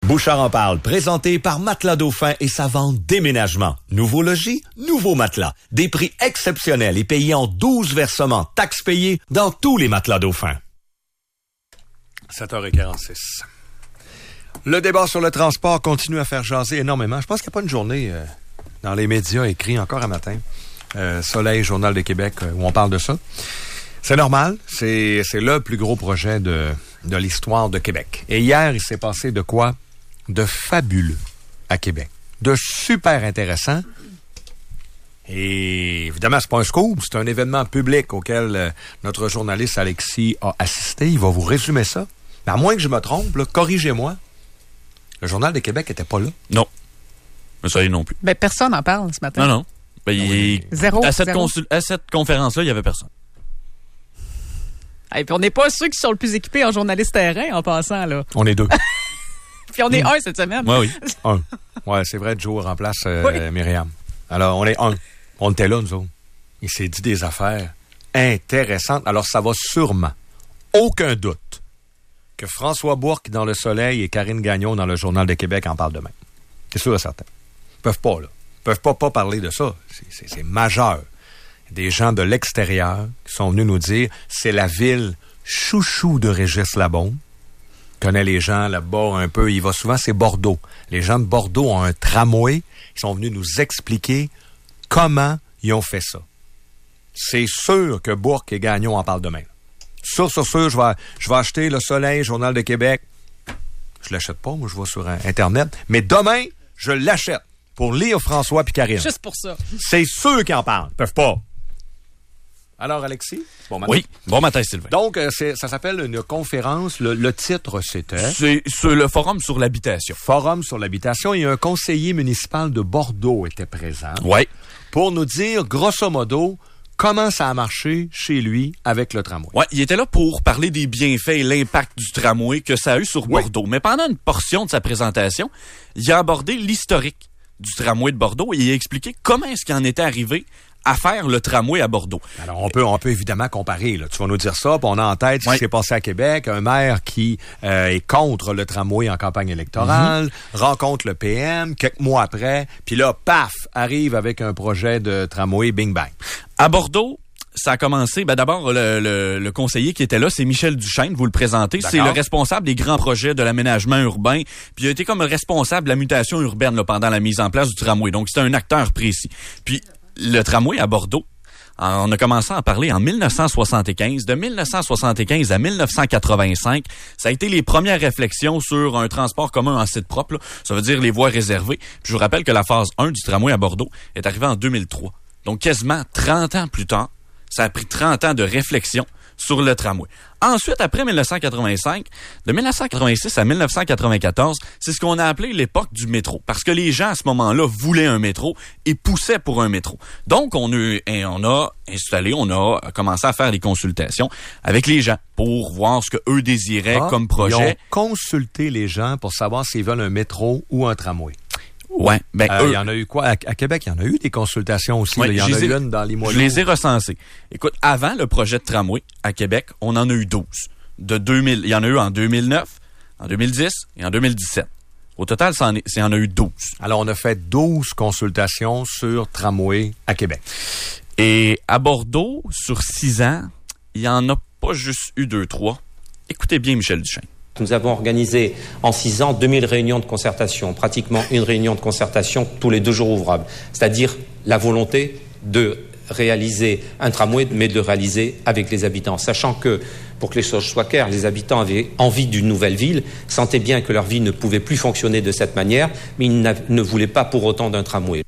Bouchard en parle, présenté par Matelas Dauphin et sa vente déménagement. Nouveau logis, nouveau matelas. Des prix exceptionnels et payés en 12 versements, taxes payées dans tous les Matelas Dauphin. 7h46. Le débat sur le transport continue à faire jaser énormément. Je pense qu'il n'y a pas une journée dans les médias écrits encore un matin. Soleil, Journal de Québec, où on parle de ça. C'est normal. C'est le plus gros projet de l'histoire de Québec. Et hier, il s'est passé de quoi? De fabuleux à Québec. De super intéressant. Et évidemment, c'est pas un scoop, c'est un événement public auquel notre journaliste Alexis a assisté. Il va vous résumer ça. Mais à moins que je me trompe, là, corrigez-moi. Le Journal de Québec était pas là. Non. Mais ça y est non plus. Ben, personne n'en parle ce matin. Non. Ben, Zéro. À cette conférence-là, il n'y avait personne. Et puis on n'est pas ceux qui sont le plus équipés en journaliste terrain en passant, là. On est deux. Puis on est un cette semaine. Ouais, oui. Un. Ouais, c'est vrai, Joe remplace Myriam. Alors, on est un. On était là, nous autres. Il s'est dit des affaires intéressantes. Alors, ça va sûrement, aucun doute, que François Bourque dans Le Soleil et Karine Gagnon dans le Journal de Québec en parlent demain. C'est sûr et certain. Ils peuvent pas, là. Ils peuvent pas parler de ça. C'est majeur. Des gens de l'extérieur qui sont venus nous dire c'est la ville chouchou de Régis Labaume. Connaît les gens là-bas un peu. Il va souvent, c'est Bordeaux. Les gens de Bordeaux ont un tramway. Ils sont venus nous expliquer comment ils ont fait ça. C'est sûr que Bourque et Gagnon en parlent demain. Sûr, je vais acheter Le Soleil, Journal de Québec. Je l'achète pas, moi je vais sur Internet. Mais demain, je l'achète pour lire François puis Karine. Juste pour ça. C'est sûr qu'ils en parlent. Ils peuvent pas. Alors, Alexis? Bon matin. Oui. Bon matin, Sylvain. Donc, ça s'appelle une conférence. Le titre, c'était... C'est le Forum sur l'habitation. Forum sur l'habitation. Et un conseiller municipal de Bordeaux était présent. Oui. Pour nous dire, grosso modo, comment ça a marché chez lui avec le tramway. Oui, il était là pour parler des bienfaits et l'impact du tramway que ça a eu sur Bordeaux. Mais pendant une portion de sa présentation, il a abordé l'historique du tramway de Bordeaux et il a expliqué comment est-ce qu'il en était arrivé à faire le tramway à Bordeaux. Alors, on peut évidemment comparer, là. Tu vas nous dire ça, puis on a en tête ce qui s'est passé à Québec. Un maire qui est contre le tramway en campagne électorale, rencontre le PM, quelques mois après, puis là, paf, arrive avec un projet de tramway bing bang. À Bordeaux, ça a commencé, d'abord, le conseiller qui était là, c'est Michel Duchesne, vous le présentez. D'accord. C'est le responsable des grands projets de l'aménagement urbain, puis il a été comme responsable de la mutation urbaine là, pendant la mise en place du tramway. Donc, c'était un acteur précis. Puis, le tramway à Bordeaux, on a commencé à en parler en 1975. De 1975 à 1985, ça a été les premières réflexions sur un transport commun en site propre. Là. Ça veut dire les voies réservées. Puis je vous rappelle que la phase 1 du tramway à Bordeaux est arrivée en 2003. Donc quasiment 30 ans plus tard, ça a pris 30 ans de réflexion sur le tramway. Ensuite, après 1985, de 1986 à 1994, c'est ce qu'on a appelé l'époque du métro. Parce que les gens, à ce moment-là, voulaient un métro et poussaient pour un métro. Donc, on a commencé à faire des consultations avec les gens pour voir ce qu'eux désiraient comme projet. Ils ont consulté les gens pour savoir s'ils veulent un métro ou un tramway. Ouais, il y en a eu quoi? À Québec, il y en a eu des consultations aussi. Ouais, il y en a eu une dans Limoilou. Je les ai recensées. Écoute, avant le projet de tramway à Québec, on en a eu 12. Il y en a eu en 2009, en 2010 et en 2017. Au total, il y en a eu 12. Alors, on a fait 12 consultations sur tramway à Québec. Et à Bordeaux, sur 6 ans, il n'y en a pas juste eu 2-3. Écoutez bien Michel Duchesne. Nous avons organisé en 6 ans 2000 réunions de concertation, pratiquement une réunion de concertation tous les 2 jours ouvrables. C'est-à-dire la volonté de réaliser un tramway, mais de le réaliser avec les habitants. Sachant que, pour que les choses soient claires, les habitants avaient envie d'une nouvelle ville, sentaient bien que leur vie ne pouvait plus fonctionner de cette manière, mais ils ne voulaient pas pour autant d'un tramway.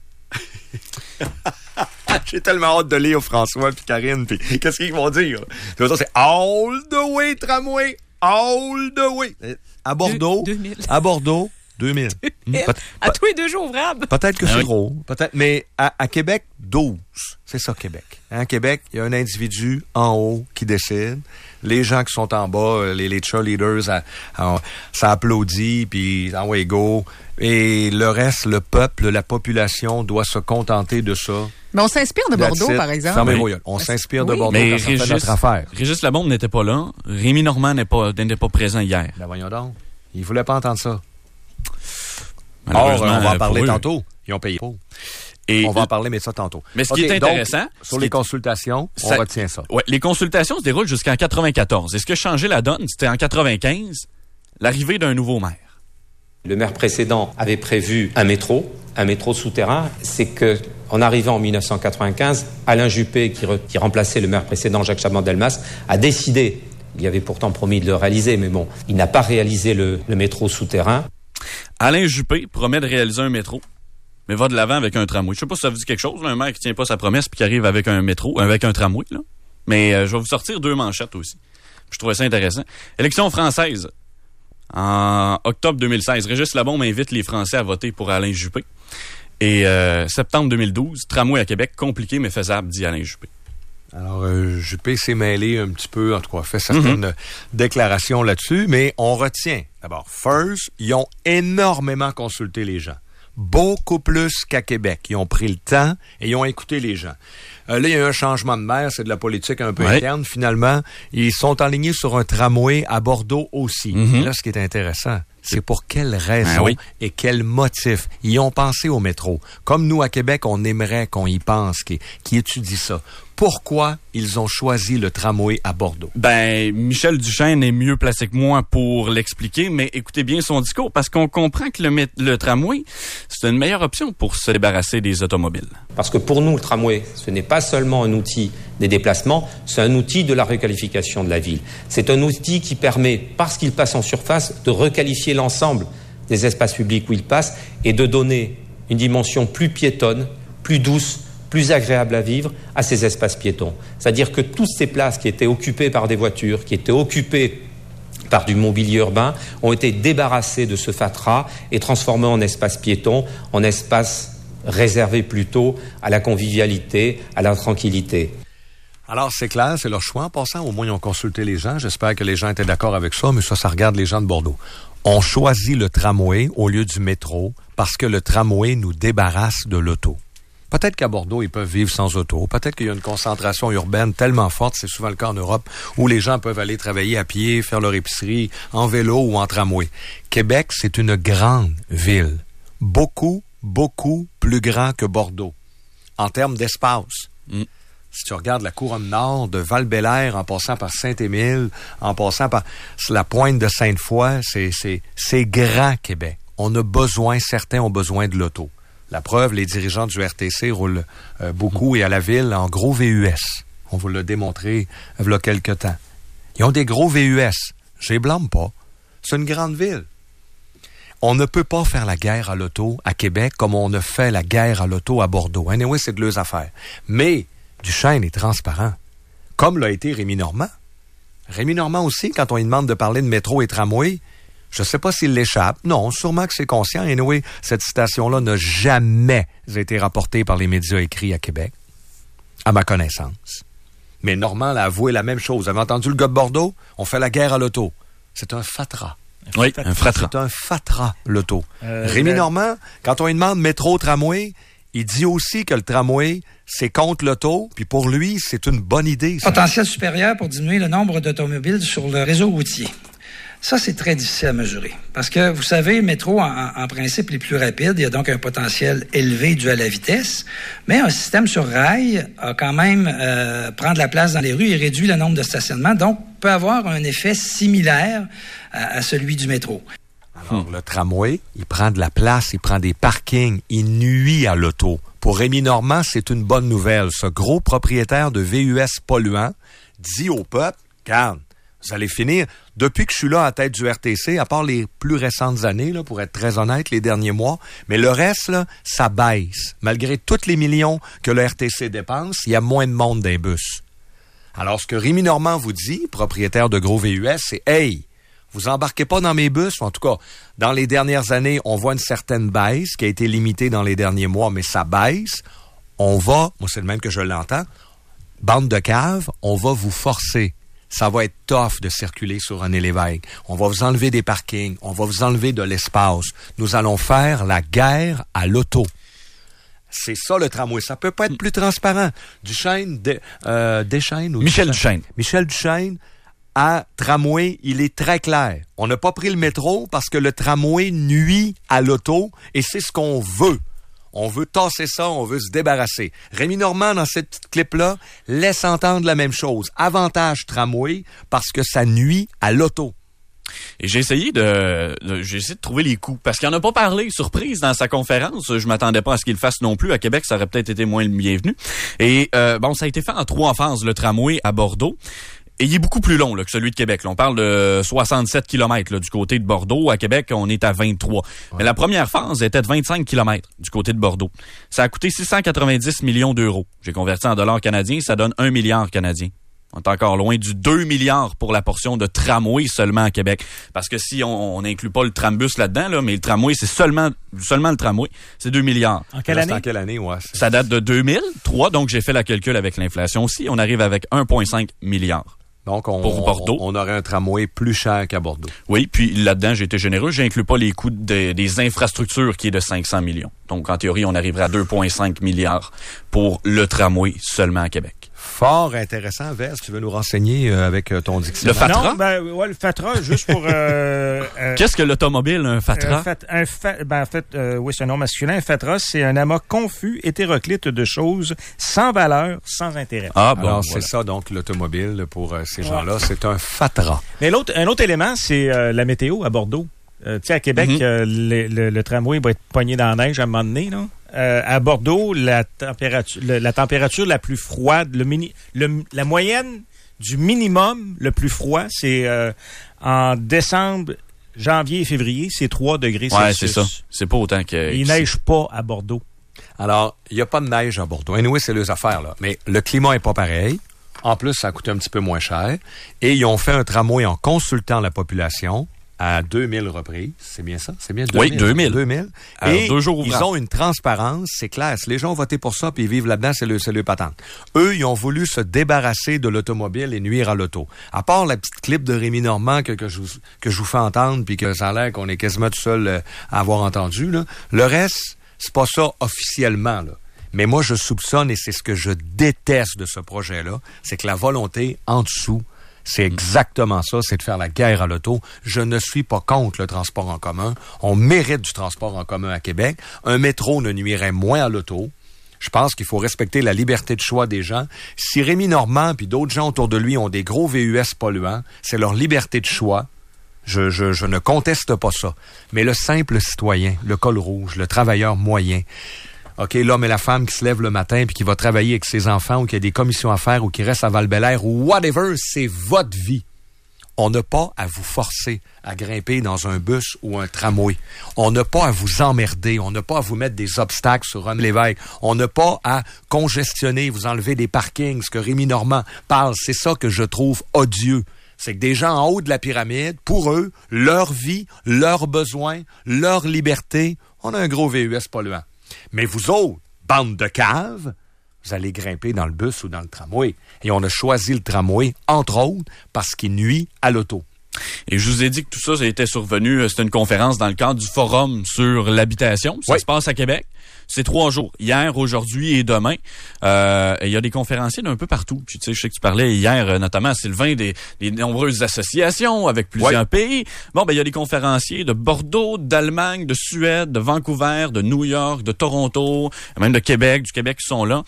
J'ai tellement hâte de lire François et Karine, puis qu'est-ce qu'ils vont dire? C'est all the way tramway! All the way. À Bordeaux. 2000. À Bordeaux, 2000. À tous les 2 jours ouvrables. Peut-être que c'est trop. Peut-être. Mais à Québec, 12. C'est ça, Québec. À Québec, il y a un individu en haut qui décide. Les gens qui sont en bas, les cheerleaders, ça applaudit, puis en way go. Et le reste, le peuple, la population doit se contenter de ça. Mais on s'inspire de Bordeaux, par exemple. Fermez vos yeux. On s'inspire de Bordeaux mais quand ça fait notre affaire. Régis Labaume n'était pas là. Rémi Normand n'était pas présent hier. Ben voyons donc. Il voulait pas entendre ça. Malheureusement, on va en parler pour eux. tantôt. Ils ont payé pour. Et On va en parler, mais ça tantôt. Mais ce qui est intéressant... Donc, sur les consultations, on retient ça. Ouais, les consultations se déroulent jusqu'en 94. Et ce qui a changé la donne, c'était en 95, l'arrivée d'un nouveau maire. Le maire précédent avait prévu un métro souterrain. C'est que, en arrivant en 1995, Alain Juppé, qui remplaçait le maire précédent, Jacques Chaban-Delmas, a décidé, il y avait pourtant promis de le réaliser, mais bon, il n'a pas réalisé le métro souterrain. Alain Juppé promet de réaliser un métro, mais va de l'avant avec un tramway. Je sais pas si ça vous dit quelque chose, là, un maire qui tient pas sa promesse puis qui arrive avec un métro, avec un tramway, là. Mais je vais vous sortir 2 manchettes aussi. Je trouvais ça intéressant. Élection française. En octobre 2016, Régis Labombe invite les Français à voter pour Alain Juppé. Et septembre 2012, tramway à Québec, compliqué mais faisable, dit Alain Juppé. Alors, Juppé s'est mêlé un petit peu, en tout cas, fait certaines déclarations là-dessus, mais on retient. D'abord, first, ils ont énormément consulté les gens. Beaucoup plus qu'à Québec. Ils ont pris le temps et ils ont écouté les gens. Là, il y a eu un changement de maire, c'est de la politique un peu interne. Finalement, ils sont alignés sur un tramway à Bordeaux aussi. Et là, ce qui est intéressant, c'est pour quelle raison et quel motif. Ils ont pensé au métro. Comme nous, à Québec, on aimerait qu'on y pense, qui étudie ça. Pourquoi ils ont choisi le tramway à Bordeaux? Ben, Michel Duchesne est mieux placé que moi pour l'expliquer, mais écoutez bien son discours, parce qu'on comprend que le tramway, c'est une meilleure option pour se débarrasser des automobiles. Parce que pour nous, le tramway, ce n'est pas seulement un outil des déplacements, c'est un outil de la requalification de la ville. C'est un outil qui permet, parce qu'il passe en surface, de requalifier l'ensemble des espaces publics où il passe et de donner une dimension plus piétonne, plus douce, plus agréable à vivre à ces espaces piétons. C'est-à-dire que toutes ces places qui étaient occupées par des voitures, qui étaient occupées par du mobilier urbain, ont été débarrassées de ce fatras et transformées en espaces piétons, en espaces réservés plutôt à la convivialité, à la tranquillité. Alors, c'est clair, c'est leur choix. En passant, au moins, ils ont consulté les gens. J'espère que les gens étaient d'accord avec ça, mais ça regarde les gens de Bordeaux. On choisit le tramway au lieu du métro parce que le tramway nous débarrasse de l'auto. Peut-être qu'à Bordeaux, ils peuvent vivre sans auto. Peut-être qu'il y a une concentration urbaine tellement forte, c'est souvent le cas en Europe, où les gens peuvent aller travailler à pied, faire leur épicerie, en vélo ou en tramway. Québec, c'est une grande ville. Beaucoup, beaucoup plus grand que Bordeaux. En termes d'espace. Si tu regardes la couronne nord de Val-Bélair, en passant par Saint-Émile, en passant par la pointe de Sainte-Foy, c'est grand Québec. Certains ont besoin de l'auto. La preuve, les dirigeants du RTC roulent beaucoup et à la ville en gros VUS. On vous l'a démontré il y a quelques temps. Ils ont des gros VUS. Je les blâme pas. C'est une grande ville. On ne peut pas faire la guerre à l'auto à Québec comme on a fait la guerre à l'auto à Bordeaux. Anyway, c'est de leurs affaires. Mais Duchesne est transparent. Comme l'a été Rémi Normand. Rémi Normand aussi, quand on lui demande de parler de métro et tramway, je ne sais pas s'il l'échappe. Non, sûrement que c'est conscient. Anyway, cette citation-là n'a jamais été rapportée par les médias écrits à Québec, à ma connaissance. Mais Normand l'a avoué la même chose. Vous avez entendu le gars de Bordeaux? On fait la guerre à l'auto. C'est un fatras. Oui, un fatras. C'est un fatras, l'auto. Rémi Normand, quand on lui demande métro, tramway, il dit aussi que le tramway, c'est contre l'auto, puis pour lui, c'est une bonne idée. Ça. Potentiel supérieur pour diminuer le nombre d'automobiles sur le réseau routier. Ça, c'est très difficile à mesurer. Parce que, vous savez, le métro, en principe, est plus rapide. Il y a donc un potentiel élevé dû à la vitesse. Mais un système sur rail a quand même prend de la place dans les rues et réduit le nombre de stationnements. Donc, peut avoir un effet similaire à celui du métro. Alors, le tramway, il prend de la place, il prend des parkings, il nuit à l'auto. Pour Rémi Normand, c'est une bonne nouvelle. Ce gros propriétaire de VUS polluant dit au peuple, regarde, vous allez finir. Depuis que je suis là à la tête du RTC, à part les plus récentes années, là, pour être très honnête, les derniers mois, mais le reste, là, ça baisse. Malgré tous les millions que le RTC dépense, il y a moins de monde dans les bus. Alors, ce que Rémi Normand vous dit, propriétaire de gros VUS, c'est « Hey, vous embarquez pas dans mes bus. » En tout cas, dans les dernières années, on voit une certaine baisse qui a été limitée dans les derniers mois, mais ça baisse. On va, moi c'est le même que je l'entends, bande de caves, on va vous forcer. Ça va être tough de circuler sur René Lévesque. On va vous enlever des parkings. On va vous enlever de l'espace. Nous allons faire la guerre à l'auto. C'est ça le tramway. Ça peut pas être plus transparent. Duchesne, Deschênes ou Michel Duchesne. Michel Duchesne à tramway, il est très clair. On n'a pas pris le métro parce que le tramway nuit à l'auto et c'est ce qu'on veut. On veut tasser ça, on veut se débarrasser. Rémi Normand, dans cette petite clip-là, laisse entendre la même chose. Avantage tramway parce que ça nuit à l'auto. Et j'ai essayé de trouver les coûts. Parce qu'il n'en a pas parlé, surprise, dans sa conférence. Je m'attendais pas à ce qu'il le fasse non plus. À Québec, ça aurait peut-être été moins le bienvenu. Et ça a été fait en 3 phases, le tramway à Bordeaux. Et il est beaucoup plus long là, que celui de Québec. Là, on parle de 67 km là, du côté de Bordeaux. À Québec, on est à 23. Ouais. Mais la première phase était de 25 km du côté de Bordeaux. Ça a coûté 690 millions d'euros. J'ai converti en dollars canadiens, ça donne 1 milliard canadien. On est encore loin du 2 milliards pour la portion de tramway seulement à Québec. Parce que si on n'inclut pas le trambus là-dedans, là, mais le tramway, c'est seulement le tramway, c'est 2 milliards. En quelle année? En quelle année, ouais. Ça date de 2003, donc j'ai fait la calcul avec l'inflation aussi. On arrive avec 1,5 milliard. Donc, pour Bordeaux. On aurait un tramway plus cher qu'à Bordeaux. Oui, puis là-dedans, j'ai été généreux. J'inclus pas les coûts des infrastructures qui est de 500 millions. Donc, en théorie, on arriverait à 2,5 milliards pour le tramway seulement à Québec. Fort intéressant. Vers, tu veux nous renseigner avec ton dictionnaire? Le FATRA? Non, le FATRA, juste pour... Qu'est-ce que l'automobile, un FATRA? Oui, c'est un nom masculin. Un FATRA, c'est un amas confus, hétéroclite de choses sans valeur, sans intérêt. Ah, bon, alors, c'est ça, donc, l'automobile, pour ces gens-là, c'est un FATRA. Mais un autre élément, c'est la météo à Bordeaux. Tu sais, à Québec, le tramway va être pogné dans la neige à un moment donné, là. À Bordeaux, la température la plus froide, la moyenne du minimum le plus froid, c'est en décembre, janvier et février, c'est 3 degrés Celsius. Ouais, c'est ça. C'est pas autant que... Il neige pas à Bordeaux. Alors, il n'y a pas de neige à Bordeaux. Anyway, c'est les affaires, là. Mais le climat est pas pareil. En plus, ça a coûté un petit peu moins cher. Et ils ont fait un tramway en consultant la population à 2000 reprises. C'est bien ça? C'est bien 2000? Oui, 2000. 2000. Alors, et 2 jours ouvrants. Ils ont une transparence, c'est clair. Si les gens ont voté pour ça puis ils vivent là-dedans, c'est le patente. Eux, ils ont voulu se débarrasser de l'automobile et nuire à l'auto. À part la petite clip de Rémi Normand que je vous fais entendre puis que ça a l'air qu'on est quasiment tout seul à avoir entendu, là. Le reste, c'est pas ça officiellement, là. Mais moi, je soupçonne, et c'est ce que je déteste de ce projet-là, c'est que la volonté en dessous, c'est exactement ça, c'est de faire la guerre à l'auto. Je ne suis pas contre le transport en commun. On mérite du transport en commun à Québec. Un métro ne nuirait moins à l'auto. Je pense qu'il faut respecter la liberté de choix des gens. Si Rémi Normand puis d'autres gens autour de lui ont des gros VUS polluants, c'est leur liberté de choix. Je ne conteste pas ça. Mais le simple citoyen, le col rouge, le travailleur moyen, OK, l'homme et la femme qui se lèvent le matin puis qui va travailler avec ses enfants ou qui a des commissions à faire ou qui reste à Val-Bélair ou whatever, c'est votre vie. On n'a pas à vous forcer à grimper dans un bus ou un tramway. On n'a pas à vous emmerder. On n'a pas à vous mettre des obstacles sur Rome-Lévesque. On n'a pas à congestionner, vous enlever des parkings, ce que Rémi Normand parle. C'est ça que je trouve odieux. C'est que des gens en haut de la pyramide, pour eux, leur vie, leurs besoins, leur liberté, on a un gros VUS polluant. Mais vous autres, bande de caves, vous allez grimper dans le bus ou dans le tramway. Et on a choisi le tramway, entre autres, parce qu'il nuit à l'auto. Et je vous ai dit que tout ça était survenu, c'était une conférence dans le cadre du Forum sur l'habitation. Ça se passe à Québec. C'est 3 jours. Hier, aujourd'hui et demain. Il y a des conférenciers d'un peu partout. Puis, tu sais, je sais que tu parlais hier, notamment à Sylvain, des nombreuses associations avec plusieurs pays. Bon, il y a des conférenciers de Bordeaux, d'Allemagne, de Suède, de Vancouver, de New York, de Toronto, même de Québec, du Québec qui sont là.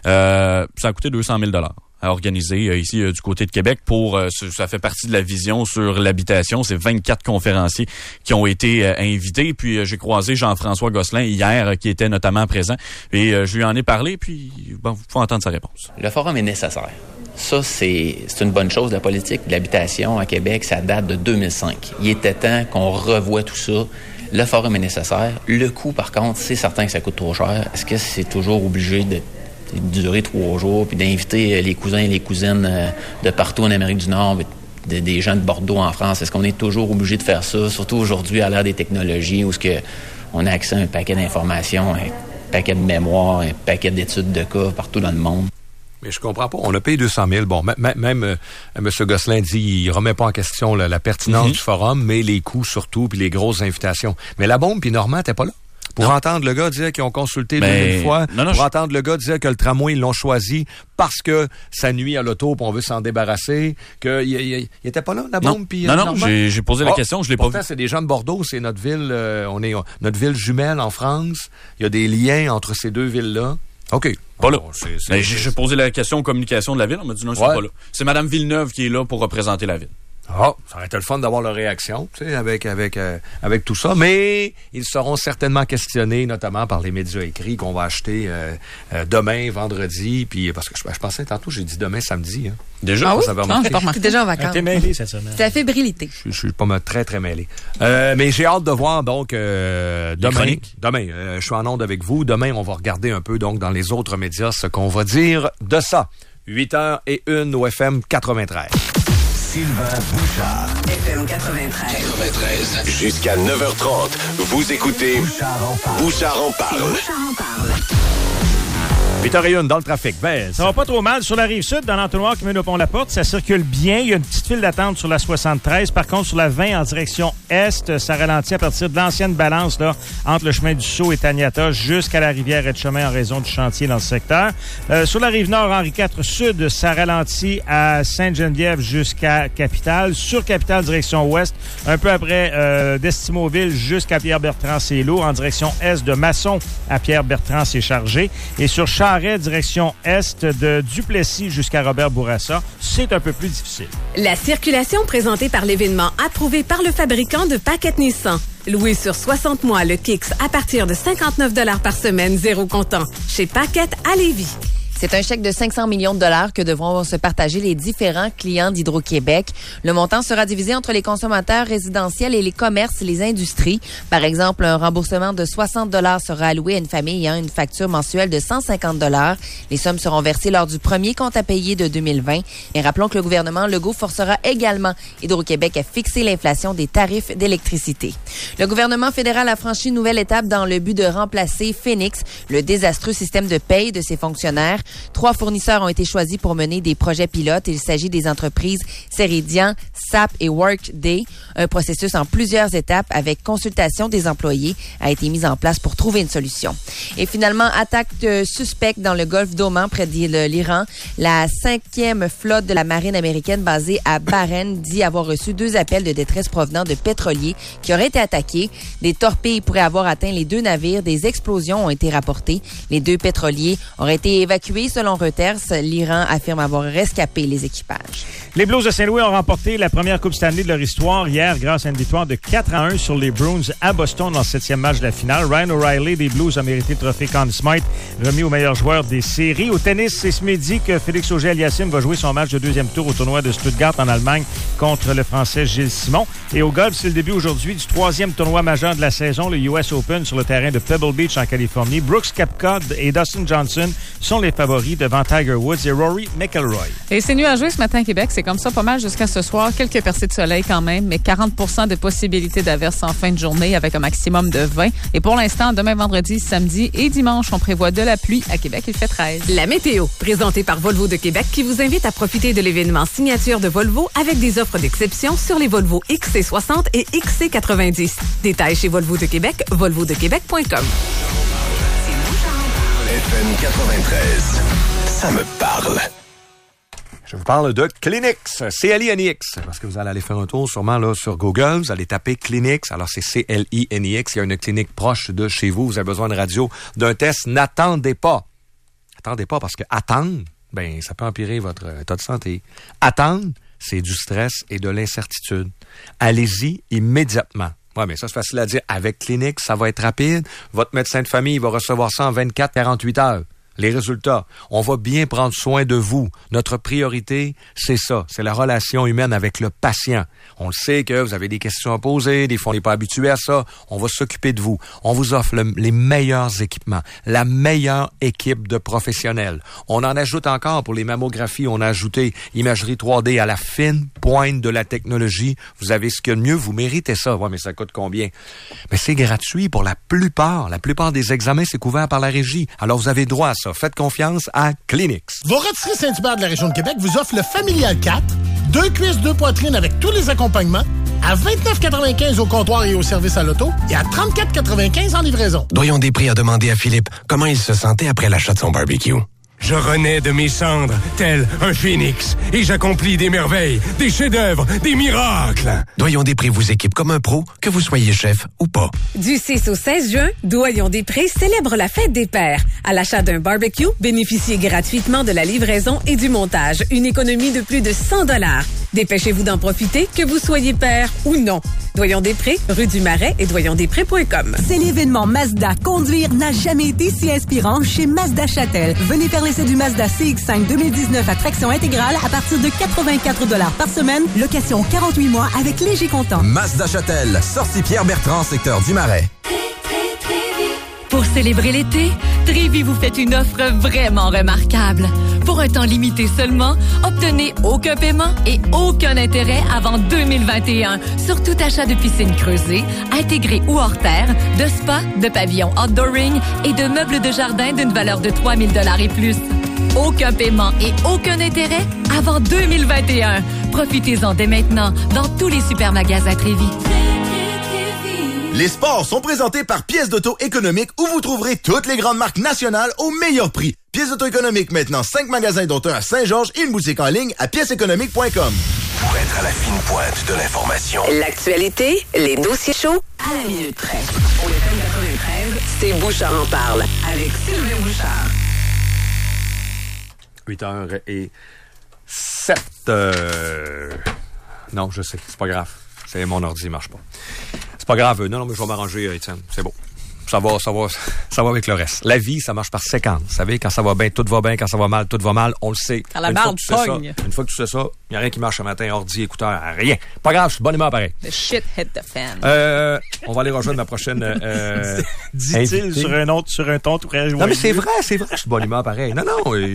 Ça a coûté 200 000 $ à organiser ici du côté de Québec ça fait partie de la vision sur l'habitation. C'est 24 conférenciers qui ont été invités. Puis j'ai croisé Jean-François Gosselin hier qui était notamment présent et je lui en ai parlé puis bon, vous pouvez entendre sa réponse. Le forum est nécessaire. Ça, c'est une bonne chose. La politique de l'habitation à Québec, ça date de 2005. Il était temps qu'on revoie tout ça. Le forum est nécessaire. Le coût, par contre, c'est certain que ça coûte trop cher. Est-ce que c'est toujours obligé de durer 3 jours, puis d'inviter les cousins et les cousines de partout en Amérique du Nord, des gens de Bordeaux en France? Est-ce qu'on est toujours obligé de faire ça, surtout aujourd'hui à l'ère des technologies où on a accès à un paquet d'informations, un paquet de mémoires, un paquet d'études de cas partout dans le monde? Mais je comprends pas. On a payé 200 000. Bon, même M. Gosselin dit il remet pas en question la pertinence du forum, mais les coûts surtout, puis les grosses invitations. Mais la bombe puis Normand t'es pas là? Pour entendre le gars dire qu'ils ont consulté 2000 fois, entendre le gars dire que le tramway, ils l'ont choisi parce que ça nuit à l'auto et on veut s'en débarrasser, qu'il était pas là, la bombe? Non, j'ai posé la question, je l'ai pas vu. Pourtant, c'est des gens de Bordeaux, c'est notre ville, notre ville jumelle en France. Il y a des liens entre ces deux villes-là. OK. Pas là. J'ai posé la question aux communications de la ville, on m'a dit non, ils sont pas là. C'est Mme Villeneuve qui est là pour représenter la ville. Ah, ça aurait été le fun d'avoir leur réaction, tu sais, avec tout ça. Mais ils seront certainement questionnés, notamment par les médias écrits qu'on va acheter demain, vendredi. Puis parce que je pensais tantôt, j'ai dit demain, samedi. Hein. Déjà, oui? ça va remarquer. T'es déjà en vacances. T'es mêlé cette semaine. C'est la fébrilité. Je suis pas très, très mêlé. Mais j'ai hâte de voir, donc, demain, je suis en onde avec vous. Demain, on va regarder un peu, donc, dans les autres médias, ce qu'on va dire de ça. 8h01 au FM 93. Sylvain Bouchard. FM 93. Jusqu'à 9h30, vous écoutez Bouchard en parle. 8h01 dans le trafic. Ben, ça va pas trop mal. Sur la rive sud, dans l'entonnoir qui mène au Pont-la-Porte, ça circule bien. Il y a une petite file d'attente sur la 73. Par contre, sur la 20 en direction est, ça ralentit à partir de l'ancienne balance là, entre le chemin du Sceau et Taniata jusqu'à la rivière Etchemin en raison du chantier dans le secteur. Sur la rive nord, Henri IV sud, ça ralentit à Sainte-Geneviève jusqu'à Capitale. Sur Capitale, direction ouest, un peu après d'Estimauville jusqu'à Pierre-Bertrand, c'est lourd. En direction est de Masson à Pierre-Bertrand, c'est chargé. Et sur Charest, direction est de Duplessis jusqu'à Robert-Bourassa, c'est un peu plus difficile. La circulation présentée par l'événement approuvé par le fabricant de Paquette Nissan. Loué sur 60 mois, le Kicks à partir de 59 $ par semaine, zéro comptant. Chez Paquette à Lévis. C'est un chèque de 500 millions de dollars que devront se partager les différents clients d'Hydro-Québec. Le montant sera divisé entre les consommateurs résidentiels et les commerces et les industries. Par exemple, un remboursement de 60 $ sera alloué à une famille ayant une facture mensuelle de 150 $. Les sommes seront versées lors du premier compte à payer de 2020. Et rappelons que le gouvernement Legault forcera également Hydro-Québec à fixer l'inflation des tarifs d'électricité. Le gouvernement fédéral a franchi une nouvelle étape dans le but de remplacer Phoenix, le désastreux système de paye de ses fonctionnaires. 3 fournisseurs ont été choisis pour mener des projets pilotes. Il s'agit des entreprises Ceridian, SAP et Workday. Un processus en plusieurs étapes avec consultation des employés a été mis en place pour trouver une solution. Et finalement, attaque suspecte dans le golfe d'Oman près de l'Iran. La 5e flotte de la marine américaine basée à Bahreïn dit avoir reçu 2 appels de détresse provenant de pétroliers qui auraient été attaqués. Des torpilles pourraient avoir atteint les 2 navires. Des explosions ont été rapportées. Les 2 pétroliers auraient été évacués. Selon Reuters, l'Iran affirme avoir rescapé les équipages. Les Blues de Saint-Louis ont remporté la première Coupe Stanley de leur histoire hier grâce à une victoire de 4-1 sur les Bruins à Boston dans le 7e match de la finale. Ryan O'Reilly des Blues a mérité le trophée Conn Smythe, remis au meilleur joueur des séries. Au tennis, c'est ce midi que Félix Auger-Aliassime va jouer son match de 2e tour au tournoi de Stuttgart en Allemagne contre le Français Gilles Simon. Et au golf, c'est le début aujourd'hui du 3e tournoi majeur de la saison, le US Open, sur le terrain de Pebble Beach en Californie. Brooks Koepka et Dustin Johnson sont les favoris devant Tiger Woods et Rory McIlroy. Et c'est nuageux ce matin à Québec. C'est comme ça pas mal jusqu'à ce soir. Quelques percées de soleil quand même, mais 40% de possibilités d'averses en fin de journée avec un maximum de 20. Et pour l'instant, demain, vendredi, samedi et dimanche, on prévoit de la pluie. À Québec, il fait 13. La météo, présentée par Volvo de Québec, qui vous invite à profiter de l'événement signature de Volvo avec des offres d'exception sur les Volvo XC60 et XC90. Détails chez Volvo de Québec, volvodequebec.com. FM 93. Ça me parle. Je vous parle de Kleenex, C-L-I-N-I-X, parce que vous allez aller faire un tour sûrement là sur Google, vous allez taper Kleenex, alors c'est C-L-I-N-I-X, il y a une clinique proche de chez vous, vous avez besoin de radio, d'un test, n'attendez pas. Attendez pas, parce que attendre, ben ça peut empirer votre état de santé. Attendre, c'est du stress et de l'incertitude. Allez-y immédiatement. Oui, mais ça, c'est facile à dire. Avec Kleenex, ça va être rapide. Votre médecin de famille va recevoir ça en 24-48 heures. Les résultats, on va bien prendre soin de vous. Notre priorité, c'est ça. C'est la relation humaine avec le patient. On le sait que vous avez des questions à poser, des fois on n'est pas habitué à ça. On va s'occuper de vous. On vous offre les meilleurs équipements, la meilleure équipe de professionnels. On en ajoute encore pour les mammographies. On a ajouté imagerie 3D à la fine pointe de la technologie. Vous avez ce qu'il y a de mieux, vous méritez ça. Ouais, mais ça coûte combien? Mais c'est gratuit pour la plupart. La plupart des examens, c'est couvert par la régie. Alors vous avez droit à ça. Faites confiance à Kleenex. Vos rôtisseries Saint-Hubert de la région de Québec vous offrent le Familial 4, 2 cuisses, 2 poitrines avec tous les accompagnements à 29,95 au comptoir et au service à l'auto et à 34,95 en livraison. Doyon-Després a demandé à Philippe comment il se sentait après l'achat de son barbecue. Je renais de mes cendres, tel un phénix, et j'accomplis des merveilles, des chefs-d'œuvre, des miracles. Doyon-Després vous équipe comme un pro, que vous soyez chef ou pas. Du 6 au 16 juin, Doyon-Després célèbre la fête des pères. À l'achat d'un barbecue, bénéficiez gratuitement de la livraison et du montage. Une économie de plus de 100 $. Dépêchez-vous d'en profiter, que vous soyez père ou non. Doyon-Després, rue du Marais et doyondesprés.com. C'est l'événement Mazda. Conduire n'a jamais été si inspirant chez Mazda Châtel. Venez faire l'essai du Mazda CX-5 2019 à traction intégrale à partir de 84 $ par semaine. Location 48 mois avec léger comptant. Mazda Châtel, sortie Pierre-Bertrand, secteur du Marais. Pour célébrer l'été, Trévi vous fait une offre vraiment remarquable. Pour un temps limité seulement, obtenez aucun paiement et aucun intérêt avant 2021 sur tout achat de piscine creusée, intégrée ou hors terre, de spa, de pavillon outdooring et de meubles de jardin d'une valeur de 3 000 $ et plus. Aucun paiement et aucun intérêt avant 2021. Profitez-en dès maintenant dans tous les supermagasins Trévi. Les sports sont présentés par Pièces d'Auto Économique où vous trouverez toutes les grandes marques nationales au meilleur prix. Pièces d'Auto Économique, maintenant 5 magasins dont un à Saint-Georges et une boutique en ligne à pièceséconomique.com. Pour être à la fine pointe de l'information. L'actualité, les dossiers chauds, à la minute près. Au FM 93, c'est Bouchard en parle avec Sylvain Bouchard. 8h07. Non, je sais, c'est pas grave. C'est mon ordi, il marche pas. C'est pas grave. Non, mais je vais m'arranger, Étienne. C'est bon. Ça va avec le reste. La vie, ça marche par séquence. Vous savez, quand ça va bien, tout va bien. Quand ça va mal, tout va mal. On le sait. Quand la barbe pogne. Une fois que tu sais ça, il n'y a rien qui marche ce matin. Ordi, écouteur, rien. Pas grave, je suis de bonne humeur pareil. The shit hit the fan. On va aller rejoindre ma prochaine dit-il sur un ton très joyeux. Non, mais c'est vrai, je suis de bonne humeur pareil. Non,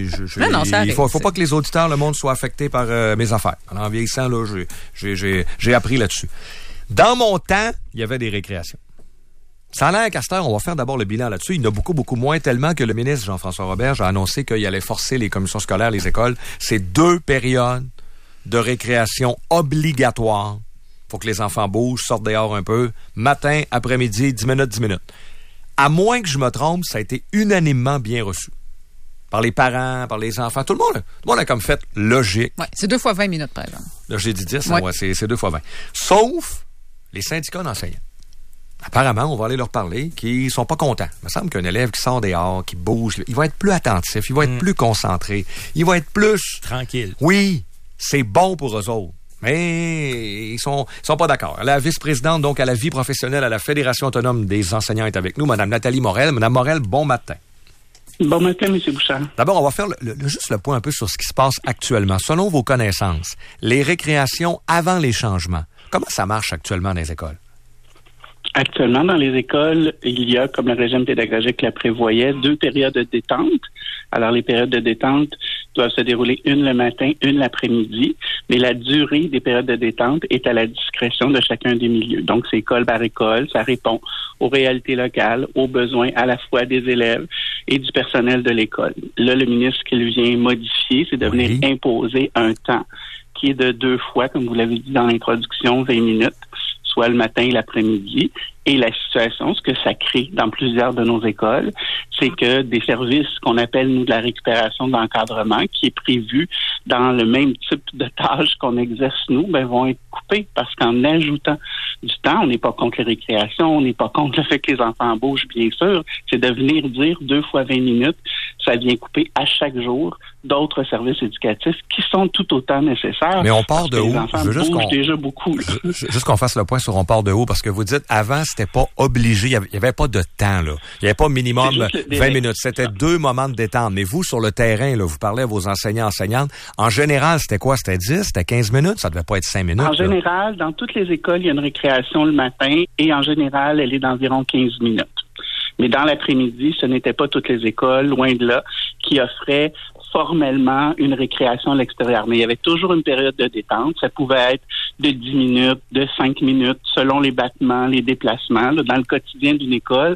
il faut pas que les auditeurs, le monde, soient affectés par mes affaires. En vieillissant, là, j'ai appris là-dessus. Dans mon temps, il y avait des récréations. Ça a l'air qu'à cette heure, on va faire d'abord le bilan là-dessus. Il y en a beaucoup, beaucoup moins, tellement que le ministre Jean-François Roberge a annoncé qu'il allait forcer les commissions scolaires, les écoles. C'est 2 périodes de récréation obligatoires. Faut que les enfants bougent, sortent dehors un peu. Matin, après-midi, 10 minutes. À moins que je me trompe, ça a été unanimement bien reçu. Par les parents, par les enfants, tout le monde a comme fait logique. Ouais, c'est 2 fois 20 minutes, par exemple. Là, j'ai dit 10, ouais, c'est 2 fois 20. Sauf les syndicats d'enseignants. Apparemment, on va aller leur parler, qui sont pas contents. Il me semble qu'un élève qui sort dehors, qui bouge, il va être plus attentif, il va être plus concentré, il va être plus... tranquille. Oui, c'est bon pour eux autres. Mais ils sont pas d'accord. La vice-présidente, donc, à la vie professionnelle à la Fédération autonome des enseignants est avec nous, Mme Nathalie Morel. Mme Morel, bon matin. Bon matin, M. Bouchard. D'abord, on va faire juste le point un peu sur ce qui se passe actuellement. Selon vos connaissances, les récréations avant les changements, comment ça marche actuellement dans les écoles? Actuellement, dans les écoles, il y a, comme le régime pédagogique la prévoyait, 2 périodes de détente. Alors, les périodes de détente doivent se dérouler une le matin, une l'après-midi, mais la durée des périodes de détente est à la discrétion de chacun des milieux. Donc, c'est école par école, ça répond aux réalités locales, aux besoins à la fois des élèves et du personnel de l'école. Là, le ministre, ce qu'il vient modifier, c'est de venir imposer un temps qui est de 2 fois, comme vous l'avez dit dans l'introduction, 20 minutes, soit le matin et l'après-midi. Et la situation, ce que ça crée dans plusieurs de nos écoles, c'est que des services qu'on appelle, nous, de la récupération de l'encadrement, qui est prévu dans le même type de tâches qu'on exerce, nous, vont être coupés parce qu'en ajoutant du temps, on n'est pas contre les récréations, on n'est pas contre le fait que les enfants bougent, bien sûr, c'est de venir dire 2 fois 20 minutes, ça vient couper à chaque jour d'autres services éducatifs qui sont tout autant nécessaires. Mais on part de où? Les enfants bougent déjà beaucoup. Juste qu'on fasse le point sur on part de où, parce que vous dites, avant, c'était pas obligé, il y avait pas de temps, là. Il y avait pas minimum 20 minutes. C'était 2 moments de détente. Mais vous, sur le terrain, là, vous parlez à vos enseignants, enseignantes. En général, c'était quoi? C'était 10? C'était 15 minutes? Ça devait pas être 5 minutes. En général, dans toutes les écoles, il y a une récréation le matin et en général, elle est d'environ 15 minutes. Mais dans l'après-midi, ce n'était pas toutes les écoles, loin de là, qui offraient formellement une récréation à l'extérieur. Mais il y avait toujours une période de détente. Ça pouvait être de 10 minutes, de 5 minutes, selon les battements, les déplacements. Là, dans le quotidien d'une école,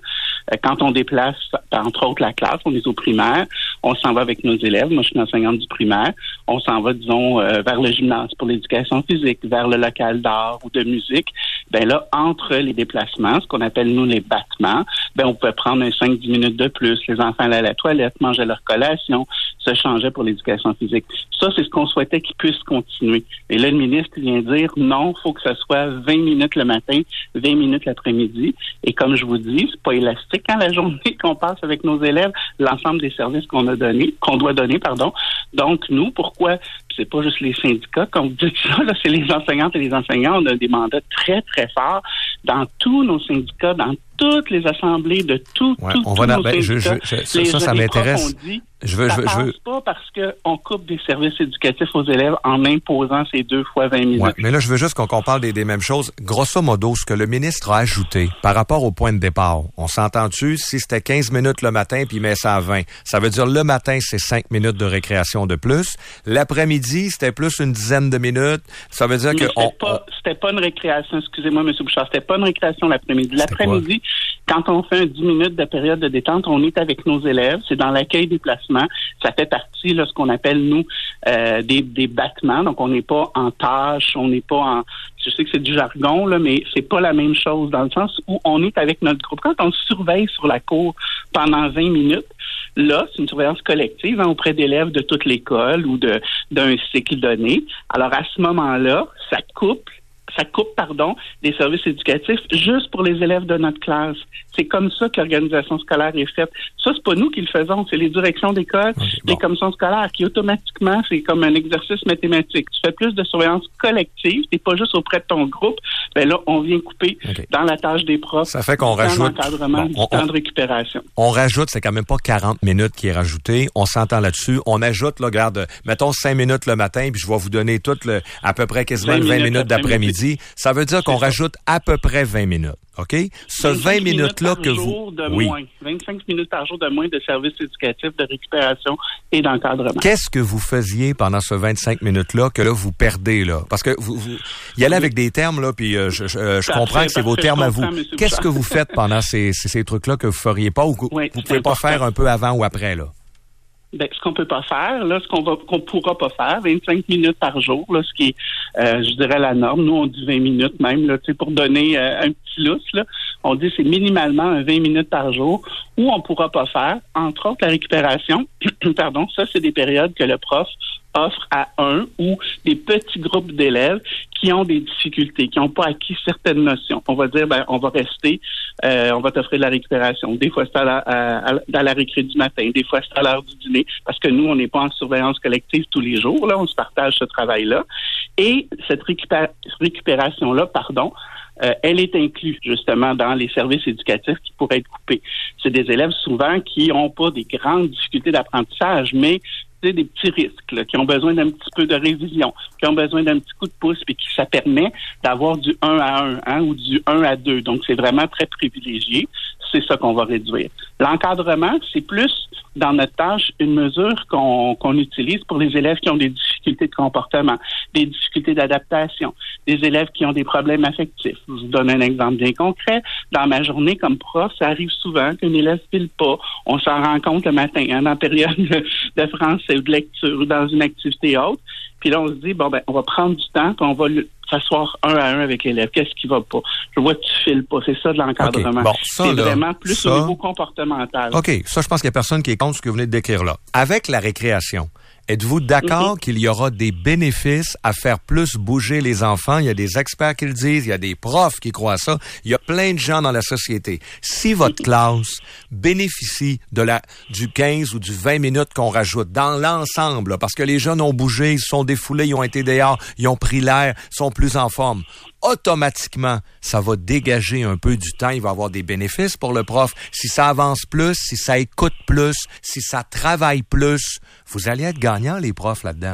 quand on déplace, entre autres, la classe, on est au primaire, on s'en va avec nos élèves. Moi, je suis enseignante du primaire. On s'en va, disons, vers le gymnase pour l'éducation physique, vers le local d'art ou de musique. Ben là, entre les déplacements, ce qu'on appelle, nous, les battements, ben on peut prendre 5-10 minutes de plus. Les enfants allaient à la toilette, mangeaient leur collation, se changeaient pour l'éducation physique. Ça, c'est ce qu'on souhaitait qu'ils puissent continuer. Et là, le ministre vient dire, non, il faut que ce soit 20 minutes le matin, 20 minutes l'après-midi. Et comme je vous dis, c'est pas élastique quand la journée qu'on passe avec nos élèves, l'ensemble des services qu'on doit donner. Donc, nous, pourquoi? C'est pas juste les syndicats, comme vous dites ça, là, c'est les enseignantes et les enseignants. On a des mandats très, très forts dans tous nos syndicats, dans toutes les assemblées de tous nos syndicats. Ça m'intéresse. Ça passe pas parce qu'on coupe des services éducatifs aux élèves en imposant ces 2 fois 20 minutes. Ouais, mais là, je veux juste qu'on parle des mêmes choses. Grosso modo, ce que le ministre a ajouté par rapport au point de départ, on s'entend-tu? Si c'était 15 minutes le matin puis il met ça à 20, ça veut dire le matin, c'est 5 minutes de récréation de plus. L'après-midi, c'était plus une dizaine de minutes. Ça veut dire c'était pas une récréation, excusez-moi, M. Bouchard, c'était pas une récréation l'après-midi. L'après-midi, quand on fait un 10 minutes de période de détente, on est avec nos élèves, c'est dans l'accueil des placements. Ça fait partie, là, ce qu'on appelle, nous, des battements. Donc, on n'est pas en tâche, on n'est pas en... Je sais que c'est du jargon, là, mais c'est pas la même chose dans le sens où on est avec notre groupe. Quand on surveille sur la cour pendant 20 minutes, là, c'est une surveillance collective auprès d'élèves de toute l'école ou d'un cycle donné. Alors, à ce moment-là, ça coupe des services éducatifs juste pour les élèves de notre classe. C'est comme ça que l'organisation scolaire est faite. Ça, c'est pas nous qui le faisons, c'est les directions d'école, les commissions scolaires qui automatiquement, c'est comme un exercice mathématique. Tu fais plus de surveillance collective, t'es pas juste auprès de ton groupe. Ben là, on vient couper dans la tâche des profs. Ça fait qu'on rajoute d'encadrement, du temps de récupération. On rajoute, c'est quand même pas 40 minutes qui est rajouté. On s'entend là-dessus. On ajoute, là, regarde, mettons 5 minutes le matin, puis je vais vous donner à peu près quasiment 20 minutes d'après-midi. Ça veut dire qu'on rajoute à peu près 20 minutes, OK? Ce 20 minutes-là que vous... 25 minutes par jour de moins de services éducatifs, de récupération et d'encadrement. Qu'est-ce que vous faisiez pendant ce 25 minutes-là que là, vous perdez, là? Parce que vous y allez avec des termes, là, puis je comprends que c'est vos termes à vous. Qu'est-ce que vous faites pendant ces trucs-là que vous feriez pas ou que vous pouvez pas faire un peu avant ou après, là? Ben, ce qu'on peut pas faire, là, qu'on pourra pas faire, 25 minutes par jour, là, ce qui est, je dirais, la norme. Nous, on dit 20 minutes même, là, tu sais, pour donner un petit lousse, là. On dit c'est minimalement 20 minutes par jour, où on pourra pas faire, entre autres, la récupération. Pardon, ça, c'est des périodes que le prof offre à un ou des petits groupes d'élèves qui ont des difficultés, qui n'ont pas acquis certaines notions. On va dire, on va rester, on va t'offrir de la récupération. Des fois, c'est à la récré du matin, des fois, c'est à l'heure du dîner, parce que nous, on n'est pas en surveillance collective tous les jours, là, on se partage ce travail-là. Et cette récupération-là, elle est inclue justement dans les services éducatifs qui pourraient être coupés. C'est des élèves souvent qui n'ont pas des grandes difficultés d'apprentissage, mais des petits risques, là, qui ont besoin d'un petit peu de révision, qui ont besoin d'un petit coup de pouce, puis qui ça permet d'avoir du 1 à 1 ou du 1 à 2. Donc, c'est vraiment très privilégié. C'est ça qu'on va réduire. L'encadrement, c'est plus, dans notre tâche, une mesure qu'on utilise pour les élèves qui ont des difficultés de comportement, des difficultés d'adaptation, des élèves qui ont des problèmes affectifs. Je vous donne un exemple bien concret. Dans ma journée comme prof, ça arrive souvent qu'un élève ne file pas. On s'en rend compte le matin, en période de français ou de lecture ou dans une activité autre. Puis là, on se dit, on va prendre du temps, puis on va s'asseoir 1 à 1 avec l'élève. Qu'est-ce qui va pas? Je vois que tu files pas. C'est ça de l'encadrement. Okay. C'est vraiment plus au niveau comportemental. OK. Ça, je pense qu'il y a personne qui est contre ce que vous venez de décrire là. Avec la récréation, êtes-vous d'accord qu'il y aura des bénéfices à faire plus bouger les enfants? Il y a des experts qui le disent, il y a des profs qui croient ça, il y a plein de gens dans la société. Si votre classe bénéficie du 15 ou du 20 minutes qu'on rajoute dans l'ensemble, là, parce que les jeunes ont bougé, ils se sont défoulés, ils ont été dehors, ils ont pris l'air, sont plus en forme, automatiquement, ça va dégager un peu du temps, il va avoir des bénéfices pour le prof. Si ça avance plus, si ça écoute plus, si ça travaille plus, vous allez être gagnants, les profs, là-dedans.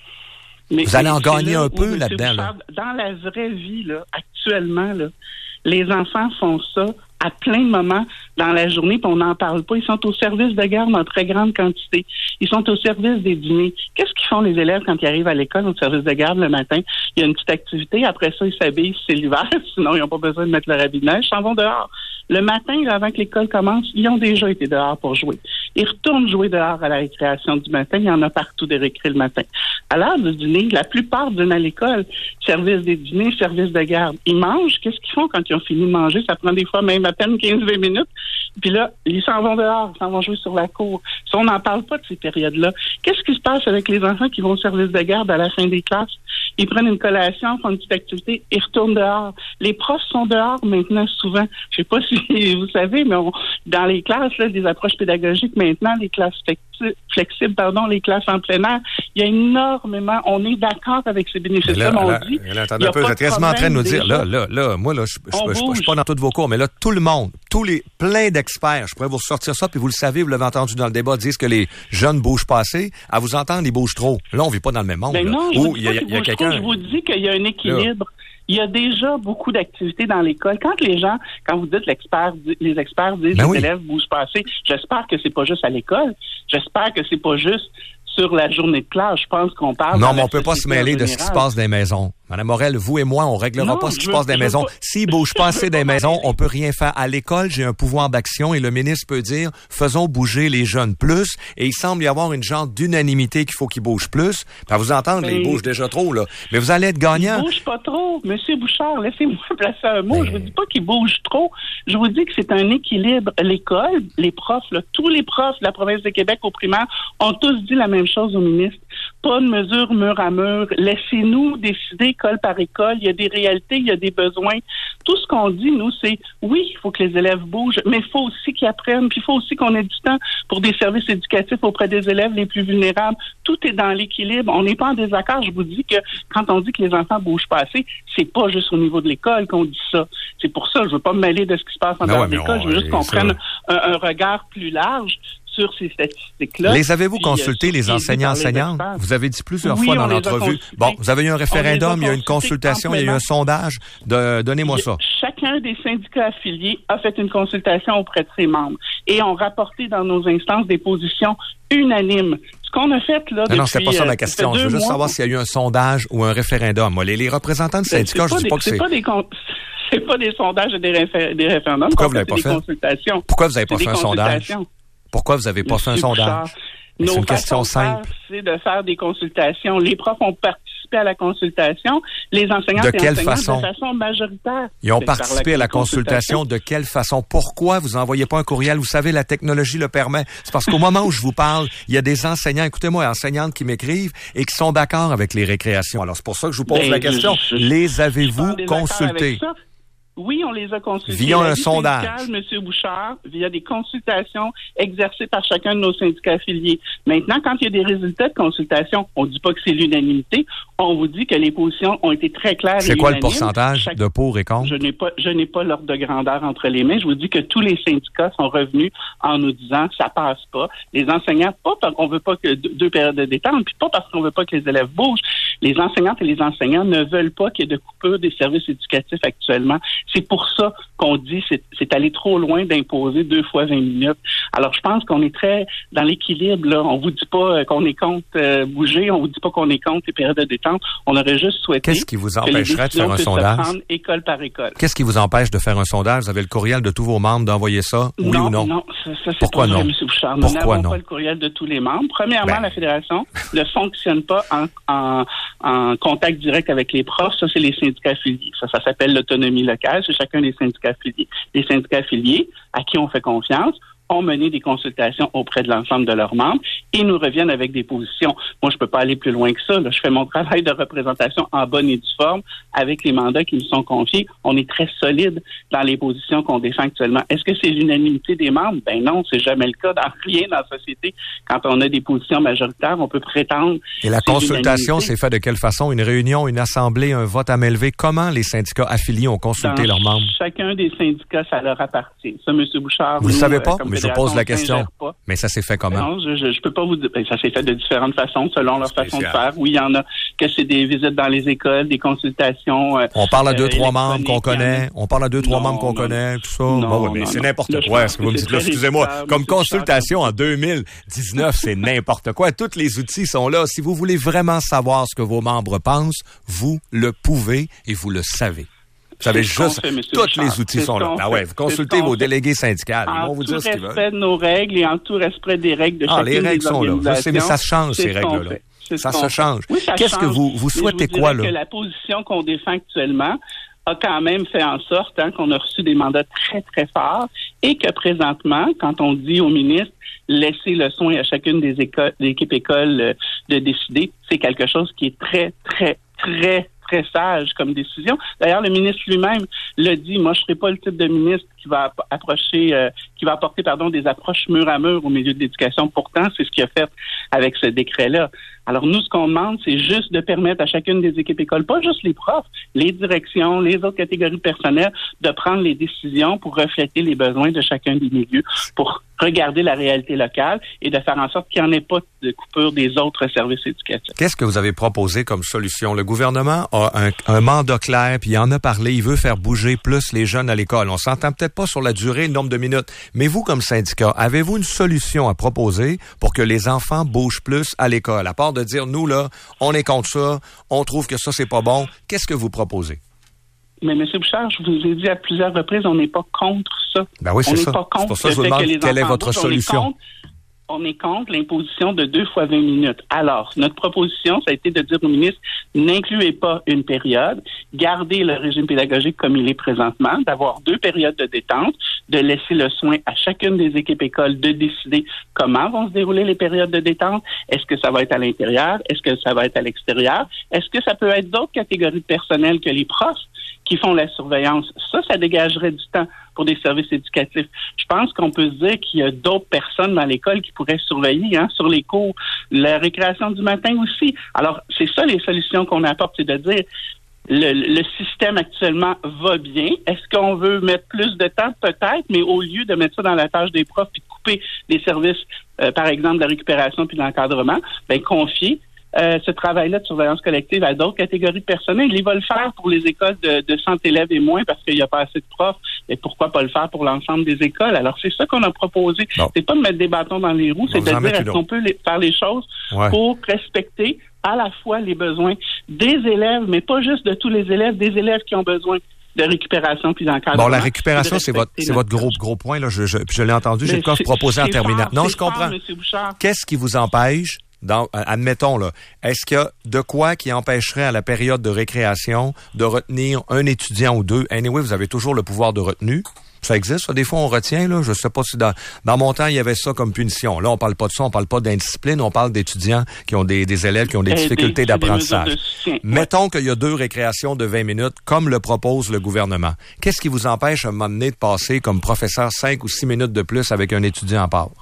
Là. Vous allez en gagner un peu là-dedans. Là. Dans la vraie vie, là, actuellement, là, les enfants font ça à plein de moments dans la journée, puis on n'en parle pas. Ils sont au service de garde en très grande quantité. Ils sont au service des dîners. Qu'est-ce qu'ils font les élèves quand ils arrivent à l'école au service de garde le matin? Il y a une petite activité. Après ça, ils s'habillent, c'est l'hiver. Sinon, ils n'ont pas besoin de mettre leur habit de neige. Ils s'en vont dehors. Le matin, avant que l'école commence, ils ont déjà été dehors pour jouer. Ils retournent jouer dehors à la récréation du matin. Il y en a partout des récrés le matin. À l'heure du dîner, la plupart dînent à l'école. Service des dîners, service de garde. Ils mangent. Qu'est-ce qu'ils font quand ils ont fini de manger? Ça prend des fois même à peine 15-20 minutes. Puis là, ils s'en vont dehors. Ils s'en vont jouer sur la cour. Si on n'en parle pas de ces périodes-là, qu'est-ce qui se passe avec les enfants qui vont au service de garde à la fin des classes? Ils prennent une collation, font une petite activité, ils retournent dehors. Les profs sont dehors maintenant souvent. Je sais pas si vous savez, mais dans les classes, là, des approches pédagogiques maintenant, les classes flexibles, les classes en plein air, il y a énormément, on est d'accord avec ces bénéfices-là, mais on dit... Attendez un peu, vous êtes quasiment en train de nous dire, moi, je suis pas dans tous vos cours, mais là, tout le monde, plein d'experts, je pourrais vous ressortir ça, puis vous le savez, vous l'avez entendu dans le débat, disent que les jeunes bougent pas assez. À vous entendre, ils bougent trop. Là, on vit pas dans le même monde. Ben non, je vous dis qu'il y a un équilibre. Là. Il y a déjà beaucoup d'activités dans l'école. Quand vous dites les experts disent les élèves bougent pas assez, j'espère que c'est pas juste à l'école. J'espère que c'est pas juste sur la journée de classe. Je pense qu'on parle... Non, mais on peut pas se mêler de ce qui se passe dans les maisons. Madame Morel, vous et moi, on réglera pas ce qui se passe dans les maisons. S'ils bougent pas assez dans les maisons, on peut rien faire. À l'école, j'ai un pouvoir d'action et le ministre peut dire, faisons bouger les jeunes plus. Et il semble y avoir une genre d'unanimité qu'il faut qu'ils bougent plus. À vous entendre, ils bougent déjà trop, là. Mais vous allez être gagnant. Ils bougent pas trop. Monsieur Bouchard, laissez-moi placer un mot. Je vous dis pas qu'ils bougent trop. Je vous dis que c'est un équilibre. L'école, les profs, là, tous les profs de la province de Québec au primaire ont tous dit la même chose au ministre. Pas de mesure mur à mur. Laissez-nous décider école par école. Il y a des réalités, il y a des besoins. Tout ce qu'on dit, nous, c'est oui, il faut que les élèves bougent, mais il faut aussi qu'ils apprennent, puis il faut aussi qu'on ait du temps pour des services éducatifs auprès des élèves les plus vulnérables. Tout est dans l'équilibre. On n'est pas en désaccord. Je vous dis que quand on dit que les enfants bougent pas assez, c'est pas juste au niveau de l'école qu'on dit ça. C'est pour ça, je veux pas me mêler de ce qui se passe en dehors de l'école. Je veux juste qu'on prenne un regard plus large sur ces statistiques-là. Les avez-vous consultés, les enseignants-enseignantes? Vous avez dit plusieurs fois dans l'entrevue. Bon, vous avez eu un référendum, il y a eu une consultation, il y a eu un sondage. Donnez-moi ça. Chacun des syndicats affiliés a fait une consultation auprès de ses membres et ont rapporté dans nos instances des positions unanimes. Ce qu'on a fait, là, non, c'est pas ça ma question. Je veux juste savoir s'il y a eu un sondage ou un référendum. Moi, les représentants du syndicat, je dis pas que c'est... C'est pas des sondages et des référendums. Pourquoi vous l'avez pas fait? Pourquoi vous n'avez pas fait un sondage? Pourquoi vous n'avez pas fait un sondage? C'est une question simple. C'est de faire des consultations. Les profs ont participé à la consultation. Les enseignants de quelle façon? De façon majoritaire. Ils ont participé à la consultation. De quelle façon? Pourquoi vous n'envoyez pas un courriel? Vous savez, la technologie le permet. C'est parce qu'au moment où je vous parle, il y a des enseignants, écoutez-moi, enseignantes qui m'écrivent et qui sont d'accord avec les récréations. Alors, c'est pour ça que je vous pose la question. Les avez-vous consultés? Oui, on les a consultés. Via un sondage. M. Bouchard, via des consultations exercées par chacun de nos syndicats affiliés. Maintenant, quand il y a des résultats de consultation, on ne dit pas que c'est l'unanimité. On vous dit que les positions ont été très claires. C'est quoi le pourcentage de pour et contre? Je n'ai pas l'ordre de grandeur entre les mains. Je vous dis que tous les syndicats sont revenus en nous disant ça passe pas. Les enseignants, pas parce qu'on veut pas que deux périodes de détente, puis pas parce qu'on veut pas que les élèves bougent. Les enseignantes et les enseignants ne veulent pas qu'il y ait de coupure des services éducatifs actuellement. C'est pour ça qu'on dit c'est aller trop loin d'imposer 2 fois 20 minutes. Alors, je pense qu'on est très dans l'équilibre, là. On vous dit pas qu'on est contre bouger, on vous dit pas qu'on est contre les périodes de détente. On aurait juste souhaité Qu'est-ce qui vous empêcherait de faire un sondage? École par école. Qu'est-ce qui vous empêche de faire un sondage? Vous avez le courriel de tous vos membres d'envoyer ça? Oui ou non? Non, ça c'est Pourquoi non? M. Bouchard. Nous n'avons pas le courriel de tous les membres. Premièrement, la Fédération ne fonctionne pas en contact direct avec les profs. Ça, c'est les syndicats affiliés. Ça s'appelle l'autonomie locale. C'est chacun des syndicats affiliés. Les syndicats affiliés, à qui on fait confiance, ont mené des consultations auprès de l'ensemble de leurs membres et nous reviennent avec des positions. Moi, je peux pas aller plus loin que ça. Là. Je fais mon travail de représentation en bonne et due forme avec les mandats qui me sont confiés. On est très solide dans les positions qu'on défend actuellement. Est-ce que c'est l'unanimité des membres? Ben non, c'est jamais le cas dans rien dans la société. Quand on a des positions majoritaires, on peut prétendre... Et la consultation s'est faite de quelle façon? Une réunion, une assemblée, un vote à main levée? Comment les syndicats affiliés ont consulté leurs membres? Chacun des syndicats, ça leur appartient. Ça, M. Bouchard... Vous ne le savez pas? mais je pose la question. Mais ça s'est fait comment? Non, je peux pas vous dire. Ça s'est fait de différentes façons, selon leur façon de faire. Oui, il y en a que c'est des visites dans les écoles, des consultations. On parle à 2-3 membres qu'on connaît. On parle à 2-3 membres qu'on connaît, tout ça. Bon, mais c'est n'importe quoi. Ce que vous me dites là, excusez-moi. Comme consultation en 2019, c'est n'importe quoi. Tous les outils sont là. Si vous voulez vraiment savoir ce que vos membres pensent, vous le pouvez et vous le savez. Vous savez juste, tous les outils sont là. Ah ouais, vous consultez vos délégués syndicales. Ils vont vous dire ce qu'ils veulent. En tout respect de nos règles et en tout respect des règles de chacune des organisations. Les règles sont là. Je sais, mais ça se change, ces règles-là. Ça se change. Oui, qu'est-ce que vous souhaitez quoi, là? Que la position qu'on défend actuellement a quand même fait en sorte qu'on a reçu des mandats très, très forts et que présentement, quand on dit au ministre laisser le soin à chacune des équipes écoles de décider, c'est quelque chose qui est très, très, très sage comme décision. D'ailleurs, le ministre lui-même l'a dit, moi, je ne serai pas le type de ministre qui va apporter des approches mur à mur au milieu de l'éducation. Pourtant, c'est ce qu'il a fait avec ce décret-là. Alors, nous, ce qu'on demande, c'est juste de permettre à chacune des équipes écoles, pas juste les profs, les directions, les autres catégories de personnel, de prendre les décisions pour refléter les besoins de chacun des milieux, pour regarder la réalité locale et de faire en sorte qu'il n'y en ait pas de coupure des autres services éducatifs. Qu'est-ce que vous avez proposé comme solution? Le gouvernement a un mandat clair, puis il en a parlé, il veut faire bouger plus les jeunes à l'école. On s'entend peut-être pas sur la durée, le nombre de minutes, mais vous, comme syndicat, avez-vous une solution à proposer pour que les enfants bougent plus à l'école? À part de dire, nous, là, on est contre ça, on trouve que ça, c'est pas bon. Qu'est-ce que vous proposez? Mais M. Bouchard, je vous ai dit à plusieurs reprises, on n'est pas contre ça. Ben oui, c'est ça. Pas contre c'est pour ça que je vous demande quelle est votre solution. On est contre l'imposition de 2 fois 20 minutes. Alors, notre proposition, ça a été de dire au ministre, n'incluez pas une période, gardez le régime pédagogique comme il est présentement, d'avoir 2 périodes de détente, de laisser le soin à chacune des équipes écoles de décider comment vont se dérouler les périodes de détente. Est-ce que ça va être à l'intérieur? Est-ce que ça va être à l'extérieur? Est-ce que ça peut être d'autres catégories de personnel que les profs qui font la surveillance? Ça dégagerait du temps pour des services éducatifs. Je pense qu'on peut se dire qu'il y a d'autres personnes dans l'école qui pourraient surveiller sur les cours, la récréation du matin aussi. Alors, c'est ça les solutions qu'on apporte, c'est de dire le système actuellement va bien. Est-ce qu'on veut mettre plus de temps? Peut-être, mais au lieu de mettre ça dans la tâche des profs et de couper des services, par exemple, de la récupération puis de l'encadrement, confier ce travail-là de surveillance collective à d'autres catégories de personnel. Il va le faire pour les écoles de 100 élèves et moins parce qu'il n'y a pas assez de profs. Mais pourquoi pas le faire pour l'ensemble des écoles? Alors, c'est ça qu'on a proposé. Bon. C'est pas de mettre des bâtons dans les roues, c'est de dire est-ce qu'on peut faire les choses pour respecter à la fois les besoins des élèves, mais pas juste de tous les élèves, des élèves qui ont besoin de récupération puis d'encadrement. Bon, la récupération, c'est votre gros point, là. Je l'ai entendu, j'ai le cas proposé en terminant. Non, je comprends. Qu'est-ce qui vous empêche? Admettons, là, est-ce qu'il y a de quoi qui empêcherait à la période de récréation de retenir un étudiant ou deux? Anyway, vous avez toujours le pouvoir de retenue. Ça existe, ça. Des fois, on retient, là. Je sais pas si dans mon temps, il y avait ça comme punition. Là, on parle pas de ça, on parle pas d'indiscipline, on parle d'étudiants qui ont des élèves qui ont des difficultés d'apprentissage. Mettons qu'il y a 2 récréations de 20 minutes, comme le propose le gouvernement. Qu'est-ce qui vous empêche à un moment donné de passer comme professeur 5 ou 6 minutes de plus avec un étudiant à part?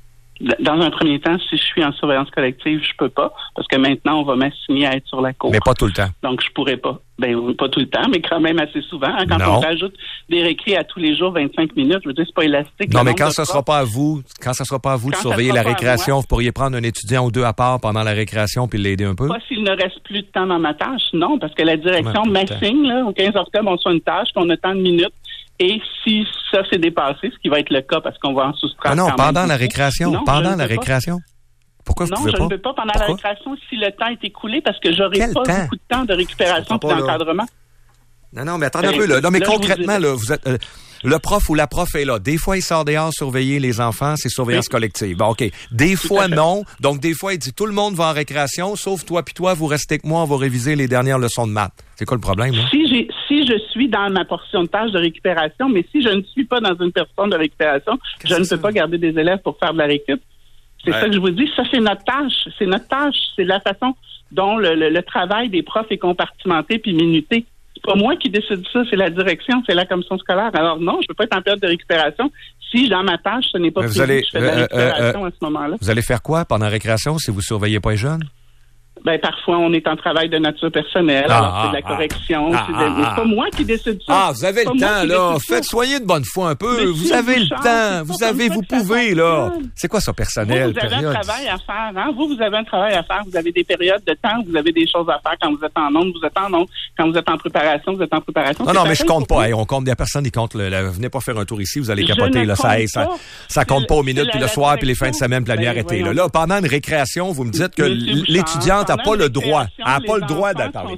Dans un premier temps, si je suis en surveillance collective, je peux pas, parce que maintenant, on va m'assigner à être sur la cour. Mais pas tout le temps. Donc, je pourrais pas. Pas tout le temps, mais quand même assez souvent. Quand on rajoute des récrés à tous les jours, 25 minutes, je veux dire, c'est pas élastique. Non, mais quand ça sera pas à vous, de surveiller la récréation, vous pourriez prendre un étudiant ou 2 à part pendant la récréation puis l'aider un peu? Pas s'il ne reste plus de temps dans ma tâche, non, parce que la direction m'assigne, là, au 15 octobre, on soit une tâche, qu'on a tant de minutes. Et si ça s'est dépassé, ce qui va être le cas parce qu'on va en soustraire. Non, pendant la récréation. Pendant la récréation. Pourquoi vous pouvez pas? Non, je ne peux pas pendant la récréation si le temps est écoulé parce que j'aurai pas beaucoup de temps de récupération et d'encadrement. Non, mais attendez un peu, là. Non, mais concrètement, là, vous êtes, le prof ou la prof est là. Des fois, il sort dehors surveiller les enfants, c'est surveillance collective. Bon, OK. Des fois, non. Donc, des fois, il dit tout le monde va en récréation, sauf toi puis toi, vous restez avec moi, on va réviser les dernières leçons de maths. C'est quoi le problème, là? Si je suis dans ma portion de tâche de récupération, mais si je ne suis pas dans une portion de récupération, je ne peux pas garder des élèves pour faire de la récup. C'est ça que je vous dis. Ça, c'est notre tâche. C'est notre tâche. C'est la façon dont le travail des profs est compartimenté puis minuté. C'est pas moi qui décide ça, c'est la direction, c'est la commission scolaire. Alors non, je peux pas être en période de récupération si dans ma tâche, ce n'est pas prévu que je fais de la récupération à ce moment-là. Vous allez faire quoi pendant la récréation si vous surveillez pas les jeunes? Ben, parfois, on est en travail de nature personnelle, alors c'est de la correction. Mais c'est pas moi qui décide ça. Vous avez le temps, là. Soyez de bonne foi un peu. Vous avez le temps. Vous pouvez, là. C'est quoi ça, personnel? Vous avez un travail à faire, hein? Vous avez un travail à faire. Vous avez des périodes de temps, vous avez des choses à faire. Quand vous êtes en onde, vous êtes en onde. Quand vous êtes en préparation, vous êtes en préparation. Non, mais je compte pas. On compte des personnes qui comptent. Venez pas faire un tour ici, vous allez capoter. Là, ça compte pas aux minutes, puis le soir, puis les fins de semaine, puis la nuit arrêtée. Là, pendant une récréation, vous me dites que l'étudiante n'a pas le droit. Elle n'a pas le droit d'être parlé.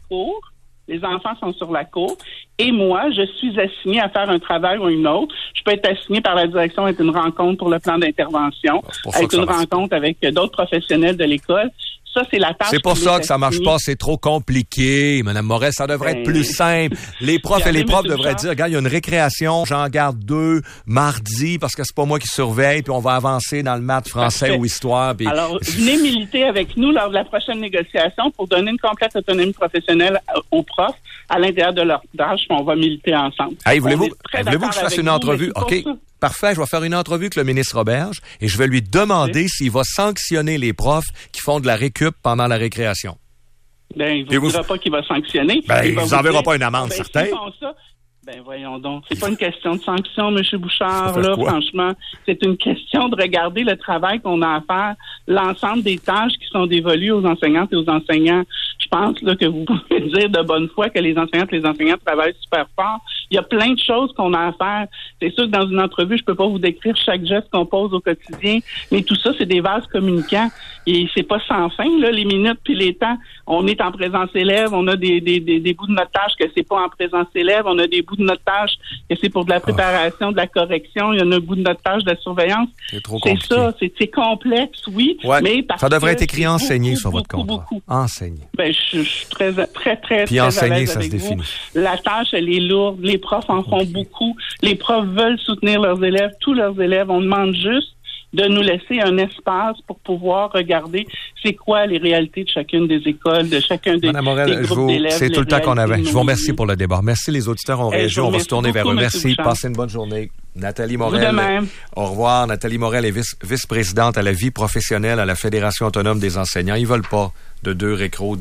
Les enfants sont sur la cour et moi, je suis assignée à faire un travail ou une autre. Je peux être assignée par la direction à être une rencontre pour le plan d'intervention, à être une rencontre avec d'autres professionnels de l'école. Ça, c'est la tâche. C'est pour ça que ça marche pas, c'est trop compliqué. Madame Morel, ça devrait être plus simple. Les profs et les profs devraient dire, regarde, il y a une récréation, j'en garde 2 mardi parce que c'est pas moi qui surveille, puis on va avancer dans le maths, français ou histoire. Puis... Alors, venez militer avec nous lors de la prochaine négociation pour donner une complète autonomie professionnelle aux profs à l'intérieur de leur tâche, puis on va militer ensemble. Hey, voulez-vous que je fasse une entrevue? OK. Parfait, je vais faire une entrevue avec le ministre Roberge et je vais lui demander s'il va sanctionner les profs qui font de la récup pendant la récréation. Ben, il ne vous dira pas qu'il va sanctionner. Ben, il vous enverra pas une amende, certain. Ben, voyons donc. C'est pas une question de sanction, M. Bouchard, là, franchement. C'est une question de regarder le travail qu'on a à faire, l'ensemble des tâches qui sont dévolues aux enseignantes et aux enseignants. Je pense, là, que vous pouvez dire de bonne foi que les enseignantes et les enseignants travaillent super fort. Il y a plein de choses qu'on a à faire. C'est sûr que dans une entrevue, je peux pas vous décrire chaque geste qu'on pose au quotidien, mais tout ça, c'est des vases communicants. Et c'est pas sans fin, là, les minutes puis les temps. On est en présence élève, on a des bouts de notre tâche que c'est pas en présence élève, on a des bouts de notre tâche que c'est pour de la préparation, de la correction, il y en a un bout de notre tâche de la surveillance. C'est trop compliqué. C'est ça, c'est complexe, oui, mais parce ça devrait que être écrit enseigné sur votre contrat. Enseigné. Ben, je suis très puis enseigner, ça se définit. La tâche, elle est lourde. Les profs en font beaucoup. Les profs veulent soutenir leurs élèves, tous leurs élèves. On demande juste de nous laisser un espace pour pouvoir regarder c'est quoi les réalités de chacune des écoles, de chacun des groupes d'élèves. C'est tout le temps qu'on avait. Je vous remercie pour le débat. Merci les auditeurs en région. On va se tourner vers eux. Merci. Passez une bonne journée. Nathalie Morel. Vous de même. Au revoir. Nathalie Morel est vice-présidente à la vie professionnelle à la Fédération autonome des enseignants. Ils veulent pas de deux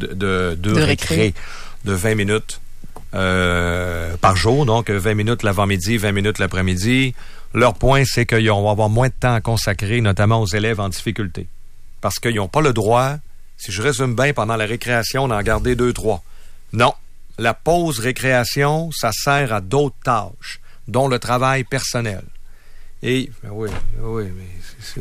récrés de 20 minutes par jour, donc 20 minutes l'avant-midi, 20 minutes l'après-midi. Leur point, c'est qu'ils vont avoir moins de temps à consacrer, notamment aux élèves en difficulté. Parce qu'ils n'ont pas le droit, si je résume bien, pendant la récréation, d'en garder 2-3. Non. La pause récréation, ça sert à d'autres tâches, dont le travail personnel. Et, oui, mais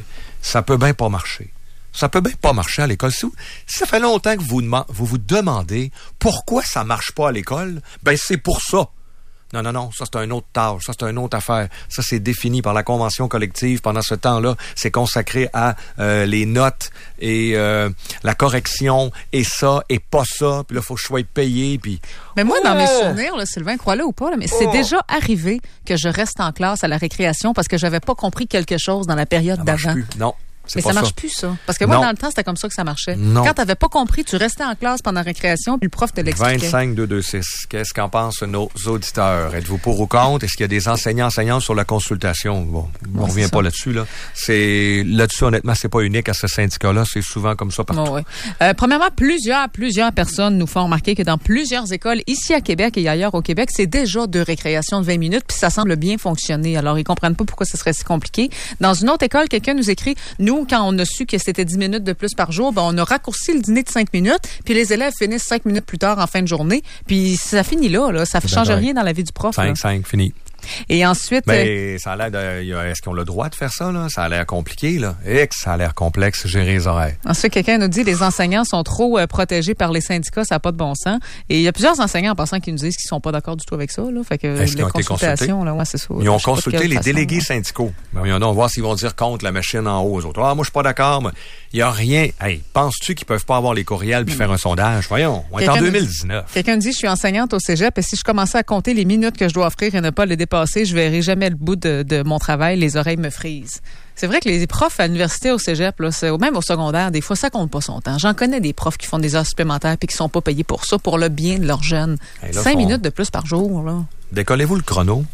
ça peut bien pas marcher. Ça peut bien pas marcher à l'école. Si ça fait longtemps que vous vous demandez pourquoi ça marche pas à l'école, ben c'est pour ça. Non, ça c'est une autre tâche, ça c'est une autre affaire. Ça c'est défini par la convention collective. Pendant ce temps-là, c'est consacré à les notes et la correction et ça et pas ça. Puis là, faut que je sois payé. Puis mais moi, dans mes souvenirs, là, Sylvain, crois-le ou pas, là, mais c'est déjà arrivé que je reste en classe à la récréation parce que j'avais pas compris quelque chose dans la période d'avant. Non. Mais ça marche plus, ça. Parce que moi, dans le temps, c'était comme ça que ça marchait. Non. Quand t'avais pas compris, tu restais en classe pendant la récréation, puis le prof te l'expliquait. 25-226. Qu'est-ce qu'en pensent nos auditeurs? Êtes-vous pour ou contre? Est-ce qu'il y a des enseignants-enseignantes sur la consultation? Bon, on revient pas là-dessus, là. Là-dessus, honnêtement, c'est pas unique à ce syndicat-là. C'est souvent comme ça partout. Oui. Premièrement, plusieurs personnes nous font remarquer que dans plusieurs écoles, ici à Québec et ailleurs au Québec, c'est déjà 2 récréations de 20 minutes, puis ça semble bien fonctionner. Alors, ils comprennent pas pourquoi ce serait si compliqué. Dans une autre école, quelqu'un nous écrit, nous, quand on a su que c'était 10 minutes de plus par jour, ben on a raccourci le dîner de 5 minutes, puis les élèves finissent 5 minutes plus tard en fin de journée, puis ça finit là. Ça ne change rien dans la vie du prof. 5, fini. Et ensuite... Mais ça a l'air est-ce qu'on a le droit de faire ça, là? Ça a l'air compliqué, là. Et que ça a l'air complexe, gérer les horaires. Ensuite, quelqu'un nous dit les enseignants sont trop protégés par les syndicats, ça n'a pas de bon sens. Et il y a plusieurs enseignants en passant qui nous disent qu'ils sont pas d'accord du tout avec ça, là. Fait que est-ce qu'ils ont été consultés? Là, ouais, c'est ça. Ils ont consulté les délégués syndicaux. Ben, on va voir s'ils vont dire contre la machine en haut aux autres. Moi, je suis pas d'accord, mais il y a rien. Hey, penses-tu qu'ils peuvent pas avoir les courriels puis faire un sondage? Voyons, on est en 2019. Quelqu'un dit, je suis enseignante au cégep et si je commençais à compter les minutes que je dois offrir et ne pas les dépasser, je verrai jamais le bout de mon travail, les oreilles me frisent. C'est vrai que les profs à l'université, au cégep, là, même au secondaire, des fois, ça compte pas son temps. J'en connais des profs qui font des heures supplémentaires puis qui sont pas payés pour ça, pour le bien de leurs jeunes. 5 minutes de plus par jour, là. Décollez-vous le chrono.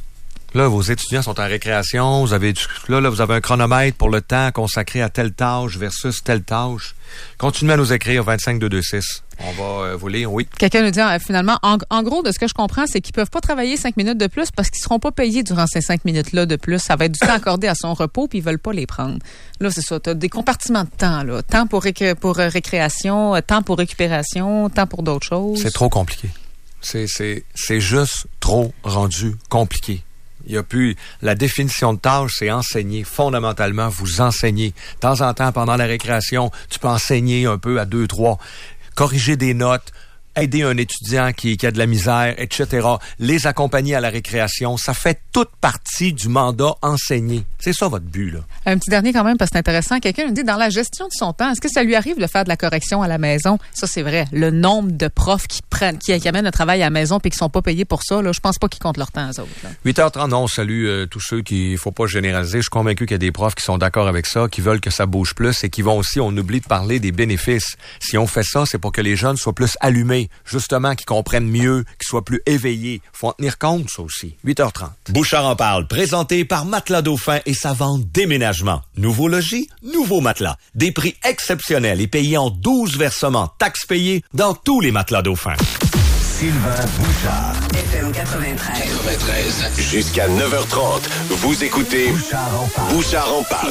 Là, vos étudiants sont en récréation, vous avez un chronomètre pour le temps consacré à telle tâche versus telle tâche. Continuez à nous écrire 25226. On va vous lire, oui. Quelqu'un nous dit, finalement, en gros, de ce que je comprends, c'est qu'ils peuvent pas travailler 5 minutes de plus parce qu'ils seront pas payés durant ces 5 minutes-là de plus. Ça va être du temps accordé à son repos, puis ils veulent pas les prendre. Là, c'est ça. T'as des compartiments de temps, là. Temps pour récréation, temps pour récupération, temps pour d'autres choses. C'est trop compliqué. C'est juste trop rendu compliqué. Il y a plus la définition de tâche, c'est enseigner. Fondamentalement, vous enseignez. De temps en temps, pendant la récréation, tu peux enseigner un peu à 2, 3, corriger des notes, aider un étudiant qui a de la misère, etc. Les accompagner à la récréation, ça fait toute partie du mandat enseigner. C'est ça votre but, là. Un petit dernier quand même, parce que c'est intéressant. Quelqu'un nous dit, dans la gestion de son temps, est-ce que ça lui arrive de faire de la correction à la maison? Ça, c'est vrai. Le nombre de profs qui amènent le travail à la maison et qui sont pas payés pour ça, là, je pense pas qu'ils comptent leur temps, eux autres. Là. 8h30, on salue tous ceux il faut pas généraliser. Je suis convaincu qu'il y a des profs qui sont d'accord avec ça, qui veulent que ça bouge plus et qui vont aussi, on oublie de parler des bénéfices. Si on fait ça, c'est pour que les jeunes soient plus allumés, justement, qu'ils comprennent mieux, qu'ils soient plus éveillés. Faut en tenir compte, ça aussi. 8h30. Bouchard en parle, présenté par Matelas Dauphin et sa vente déménagement. Nouveau logis, nouveau matelas. Des prix exceptionnels et payés en 12 versements, taxes payées dans tous les Matelas Dauphin. Sylvain Bouchard. FM 93. Jusqu'à 9h30, vous écoutez Bouchard en parle.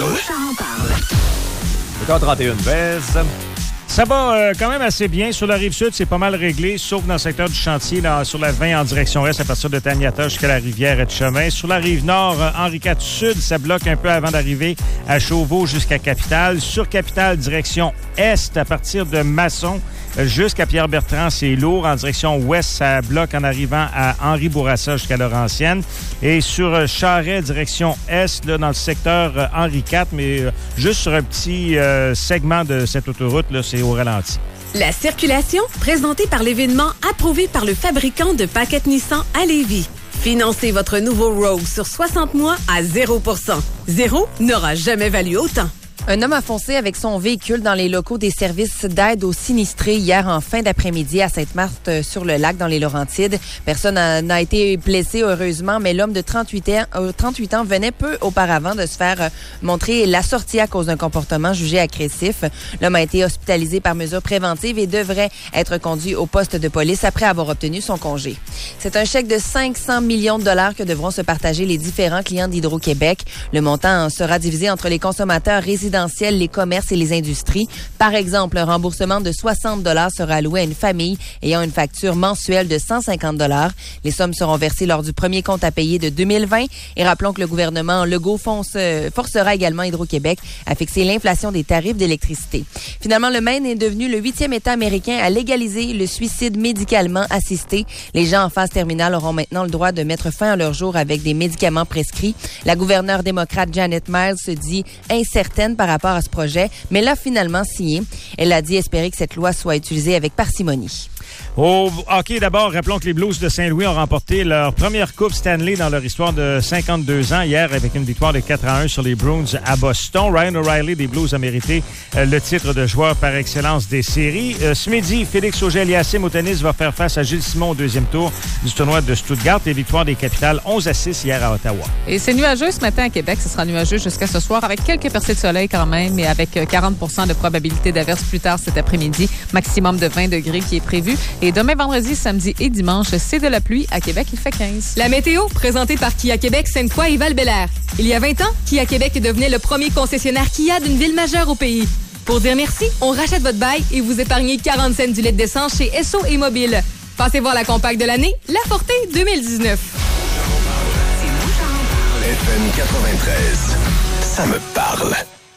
8h31, baisse. Ça va quand même assez bien. Sur la Rive-Sud, c'est pas mal réglé, sauf dans le secteur du chantier, sur la 20 en direction Est, à partir de Taniata jusqu'à la rivière Etchemin. Sur la Rive-Nord, Henri IV Sud, ça bloque un peu avant d'arriver à Chauveau jusqu'à Capitale. Sur Capitale, direction Est, à partir de Masson jusqu'à Pierre-Bertrand, c'est lourd. En direction Ouest, ça bloque en arrivant à Henri-Bourassa jusqu'à Laurentienne. Et sur Charest, direction Est, là, dans le secteur Henri IV, mais juste sur un petit segment de cette autoroute, là, c'est au ralenti. La circulation, présentée par l'événement approuvé par le fabricant de paquettes Nissan à Lévis. Financez votre nouveau Rogue sur 60 mois à 0%. Zéro n'aura jamais valu autant. Un homme a foncé avec son véhicule dans les locaux des services d'aide aux sinistrés hier en fin d'après-midi à Sainte-Marthe-sur-le-Lac dans les Laurentides. Personne n'a été blessé, heureusement, mais l'homme de 38 ans venait peu auparavant de se faire montrer la sortie à cause d'un comportement jugé agressif. L'homme a été hospitalisé par mesure préventive et devrait être conduit au poste de police après avoir obtenu son congé. C'est un chèque de 500 millions de dollars que devront se partager les différents clients d'Hydro-Québec. Le montant sera divisé entre les consommateurs résidentiels, les commerces et les industries. Par exemple, un remboursement de 60 $ sera alloué à une famille ayant une facture mensuelle de 150 $. Les sommes seront versées lors du premier compte à payer de 2020. Et rappelons que le gouvernement Legault forcera également Hydro-Québec à fixer l'inflation des tarifs d'électricité. Finalement, le Maine est devenu le 8e État américain à légaliser le suicide médicalement assisté. Les gens en phase terminale auront maintenant le droit de mettre fin à leur jour avec des médicaments prescrits. La gouverneure démocrate Janet Mills se dit incertaine par rapport à ce projet, mais l'a finalement signé. Elle a dit espérer que cette loi soit utilisée avec parcimonie. Au hockey, d'abord, rappelons que les Blues de Saint-Louis ont remporté leur première Coupe Stanley dans leur histoire de 52 ans hier avec une victoire de 4-1 sur les Bruins à Boston. Ryan O'Reilly des Blues a mérité le titre de joueur par excellence des séries. Ce midi, Félix Auger-Aliassime au tennis va faire face à Gilles Simon au deuxième tour du tournoi de Stuttgart et victoire des Capitales 11-6 hier à Ottawa. Et c'est nuageux ce matin à Québec. Ce sera nuageux jusqu'à ce soir avec quelques percées de soleil quand même et avec 40% de probabilité d'averse plus tard cet après-midi. Maximum de 20 degrés qui est prévu. Et demain, vendredi, samedi et dimanche, c'est de la pluie. À Québec, il fait 15. La météo, présentée par Kia Québec, Sainte-Foy et Val-Bélair. Il y a 20 ans, Kia Québec devenait le premier concessionnaire Kia d'une ville majeure au pays. Pour dire merci, on rachète votre bail et vous épargnez 40 cents du litre d'essence chez Esso et Mobile. Passez voir la compacte de l'année, La Forté 2019. FM 93, ça me parle.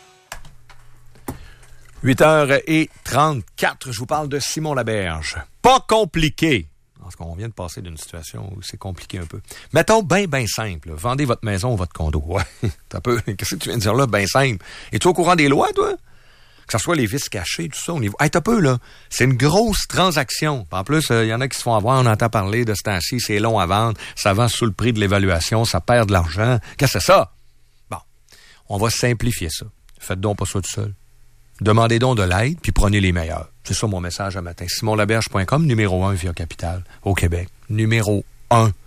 8h34, je vous parle de Simon Laberge. Pas compliqué. Parce qu'on vient de passer d'une situation où c'est compliqué un peu. Mettons bien simple. Vendez votre maison ou votre condo. Ouais, t'as peu. Qu'est-ce que tu viens de dire là? Bien simple. Es-tu au courant des lois, toi? Que ce soit les vices cachés, tout ça. Hey, t'as peu, là. C'est une grosse transaction. En plus, il y en a qui se font avoir. On entend parler de ce temps-ci. C'est long à vendre. Ça vend sous le prix de l'évaluation. Ça perd de l'argent. Qu'est-ce que c'est ça? Bon. On va simplifier ça. Faites donc pas ça tout seul. Demandez donc de l'aide, puis prenez les meilleurs. C'est ça mon message à matin. SimonLaberge.com, numéro 1 via Capital, au Québec. Numéro 1.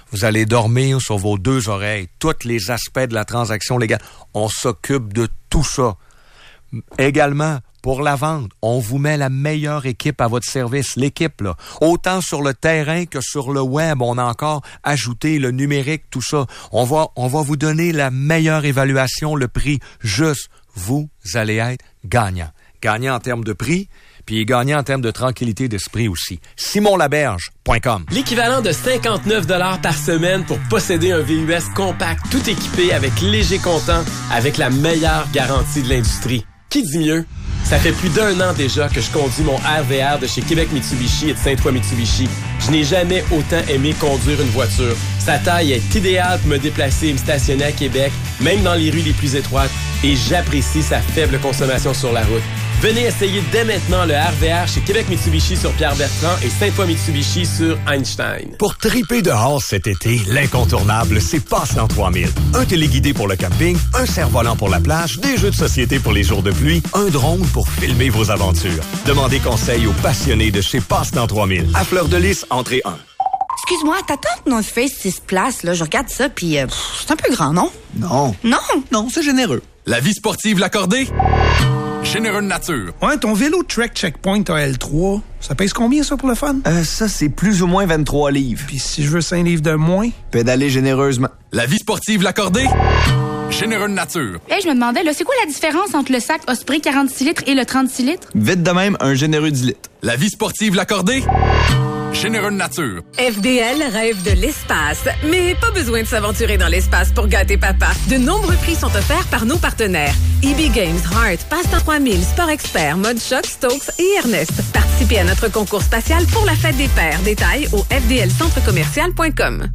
Vous allez dormir sur vos 2 oreilles. Tous les aspects de la transaction légale. On s'occupe de tout ça. Également, pour la vente, on vous met la meilleure équipe à votre service. L'équipe, là, autant sur le terrain que sur le web, on a encore ajouté le numérique, tout ça. On va vous donner la meilleure évaluation, le prix juste. Vous allez être gagnant. Gagnant en termes de prix, puis gagnant en termes de tranquillité d'esprit aussi. SimonLaberge.com. L'équivalent de 59 $ par semaine pour posséder un VUS compact tout équipé avec léger comptant, avec la meilleure garantie de l'industrie. Qui dit mieux? Ça fait plus d'1 an déjà que je conduis mon RVR de chez Québec Mitsubishi et de Sainte-Foy Mitsubishi. Je n'ai jamais autant aimé conduire une voiture. Sa taille est idéale pour me déplacer et me stationner à Québec, même dans les rues les plus étroites, et j'apprécie sa faible consommation sur la route. Venez essayer dès maintenant le RVR chez Québec Mitsubishi sur Pierre-Bertrand et Sainte-Foy Mitsubishi sur Einstein. Pour triper dehors cet été, l'incontournable, c'est Passe-Temps 3000. Un téléguidé pour le camping, un cerf-volant pour la plage, des jeux de société pour les jours de pluie, un drone pour filmer vos aventures. Demandez conseil aux passionnés de chez Passe-Temps 3000. À Fleur-de-Lys, entrée 1. Excuse-moi, ta tente North Face 6 places, là, je regarde ça, puis c'est un peu grand, non? Non. Non? Non, c'est généreux. La vie sportive l'accordée? Généreux de nature. Ouais, ton vélo Trek Checkpoint AL3, ça pèse combien, ça, pour le fun? Ça, c'est plus ou moins 23 livres. Puis si je veux 5 livres de moins? Pédaler généreusement. La vie sportive l'accordée? Généreux de nature. Hey, je me demandais, là, c'est quoi la différence entre le sac Osprey 46 litres et le 36 litres? Vite de même, un généreux 10 litres. La vie sportive l'accordée? Généreux de nature. FDL rêve de l'espace, mais pas besoin de s'aventurer dans l'espace pour gâter papa. De nombreux prix sont offerts par nos partenaires. EB Games, Heart, Passe-Temps 3000, Sport Expert, Mode Choc, Stokes et Ernest. Participez à notre concours spatial pour la fête des pères. Détails au fdlcentrecommercial.com.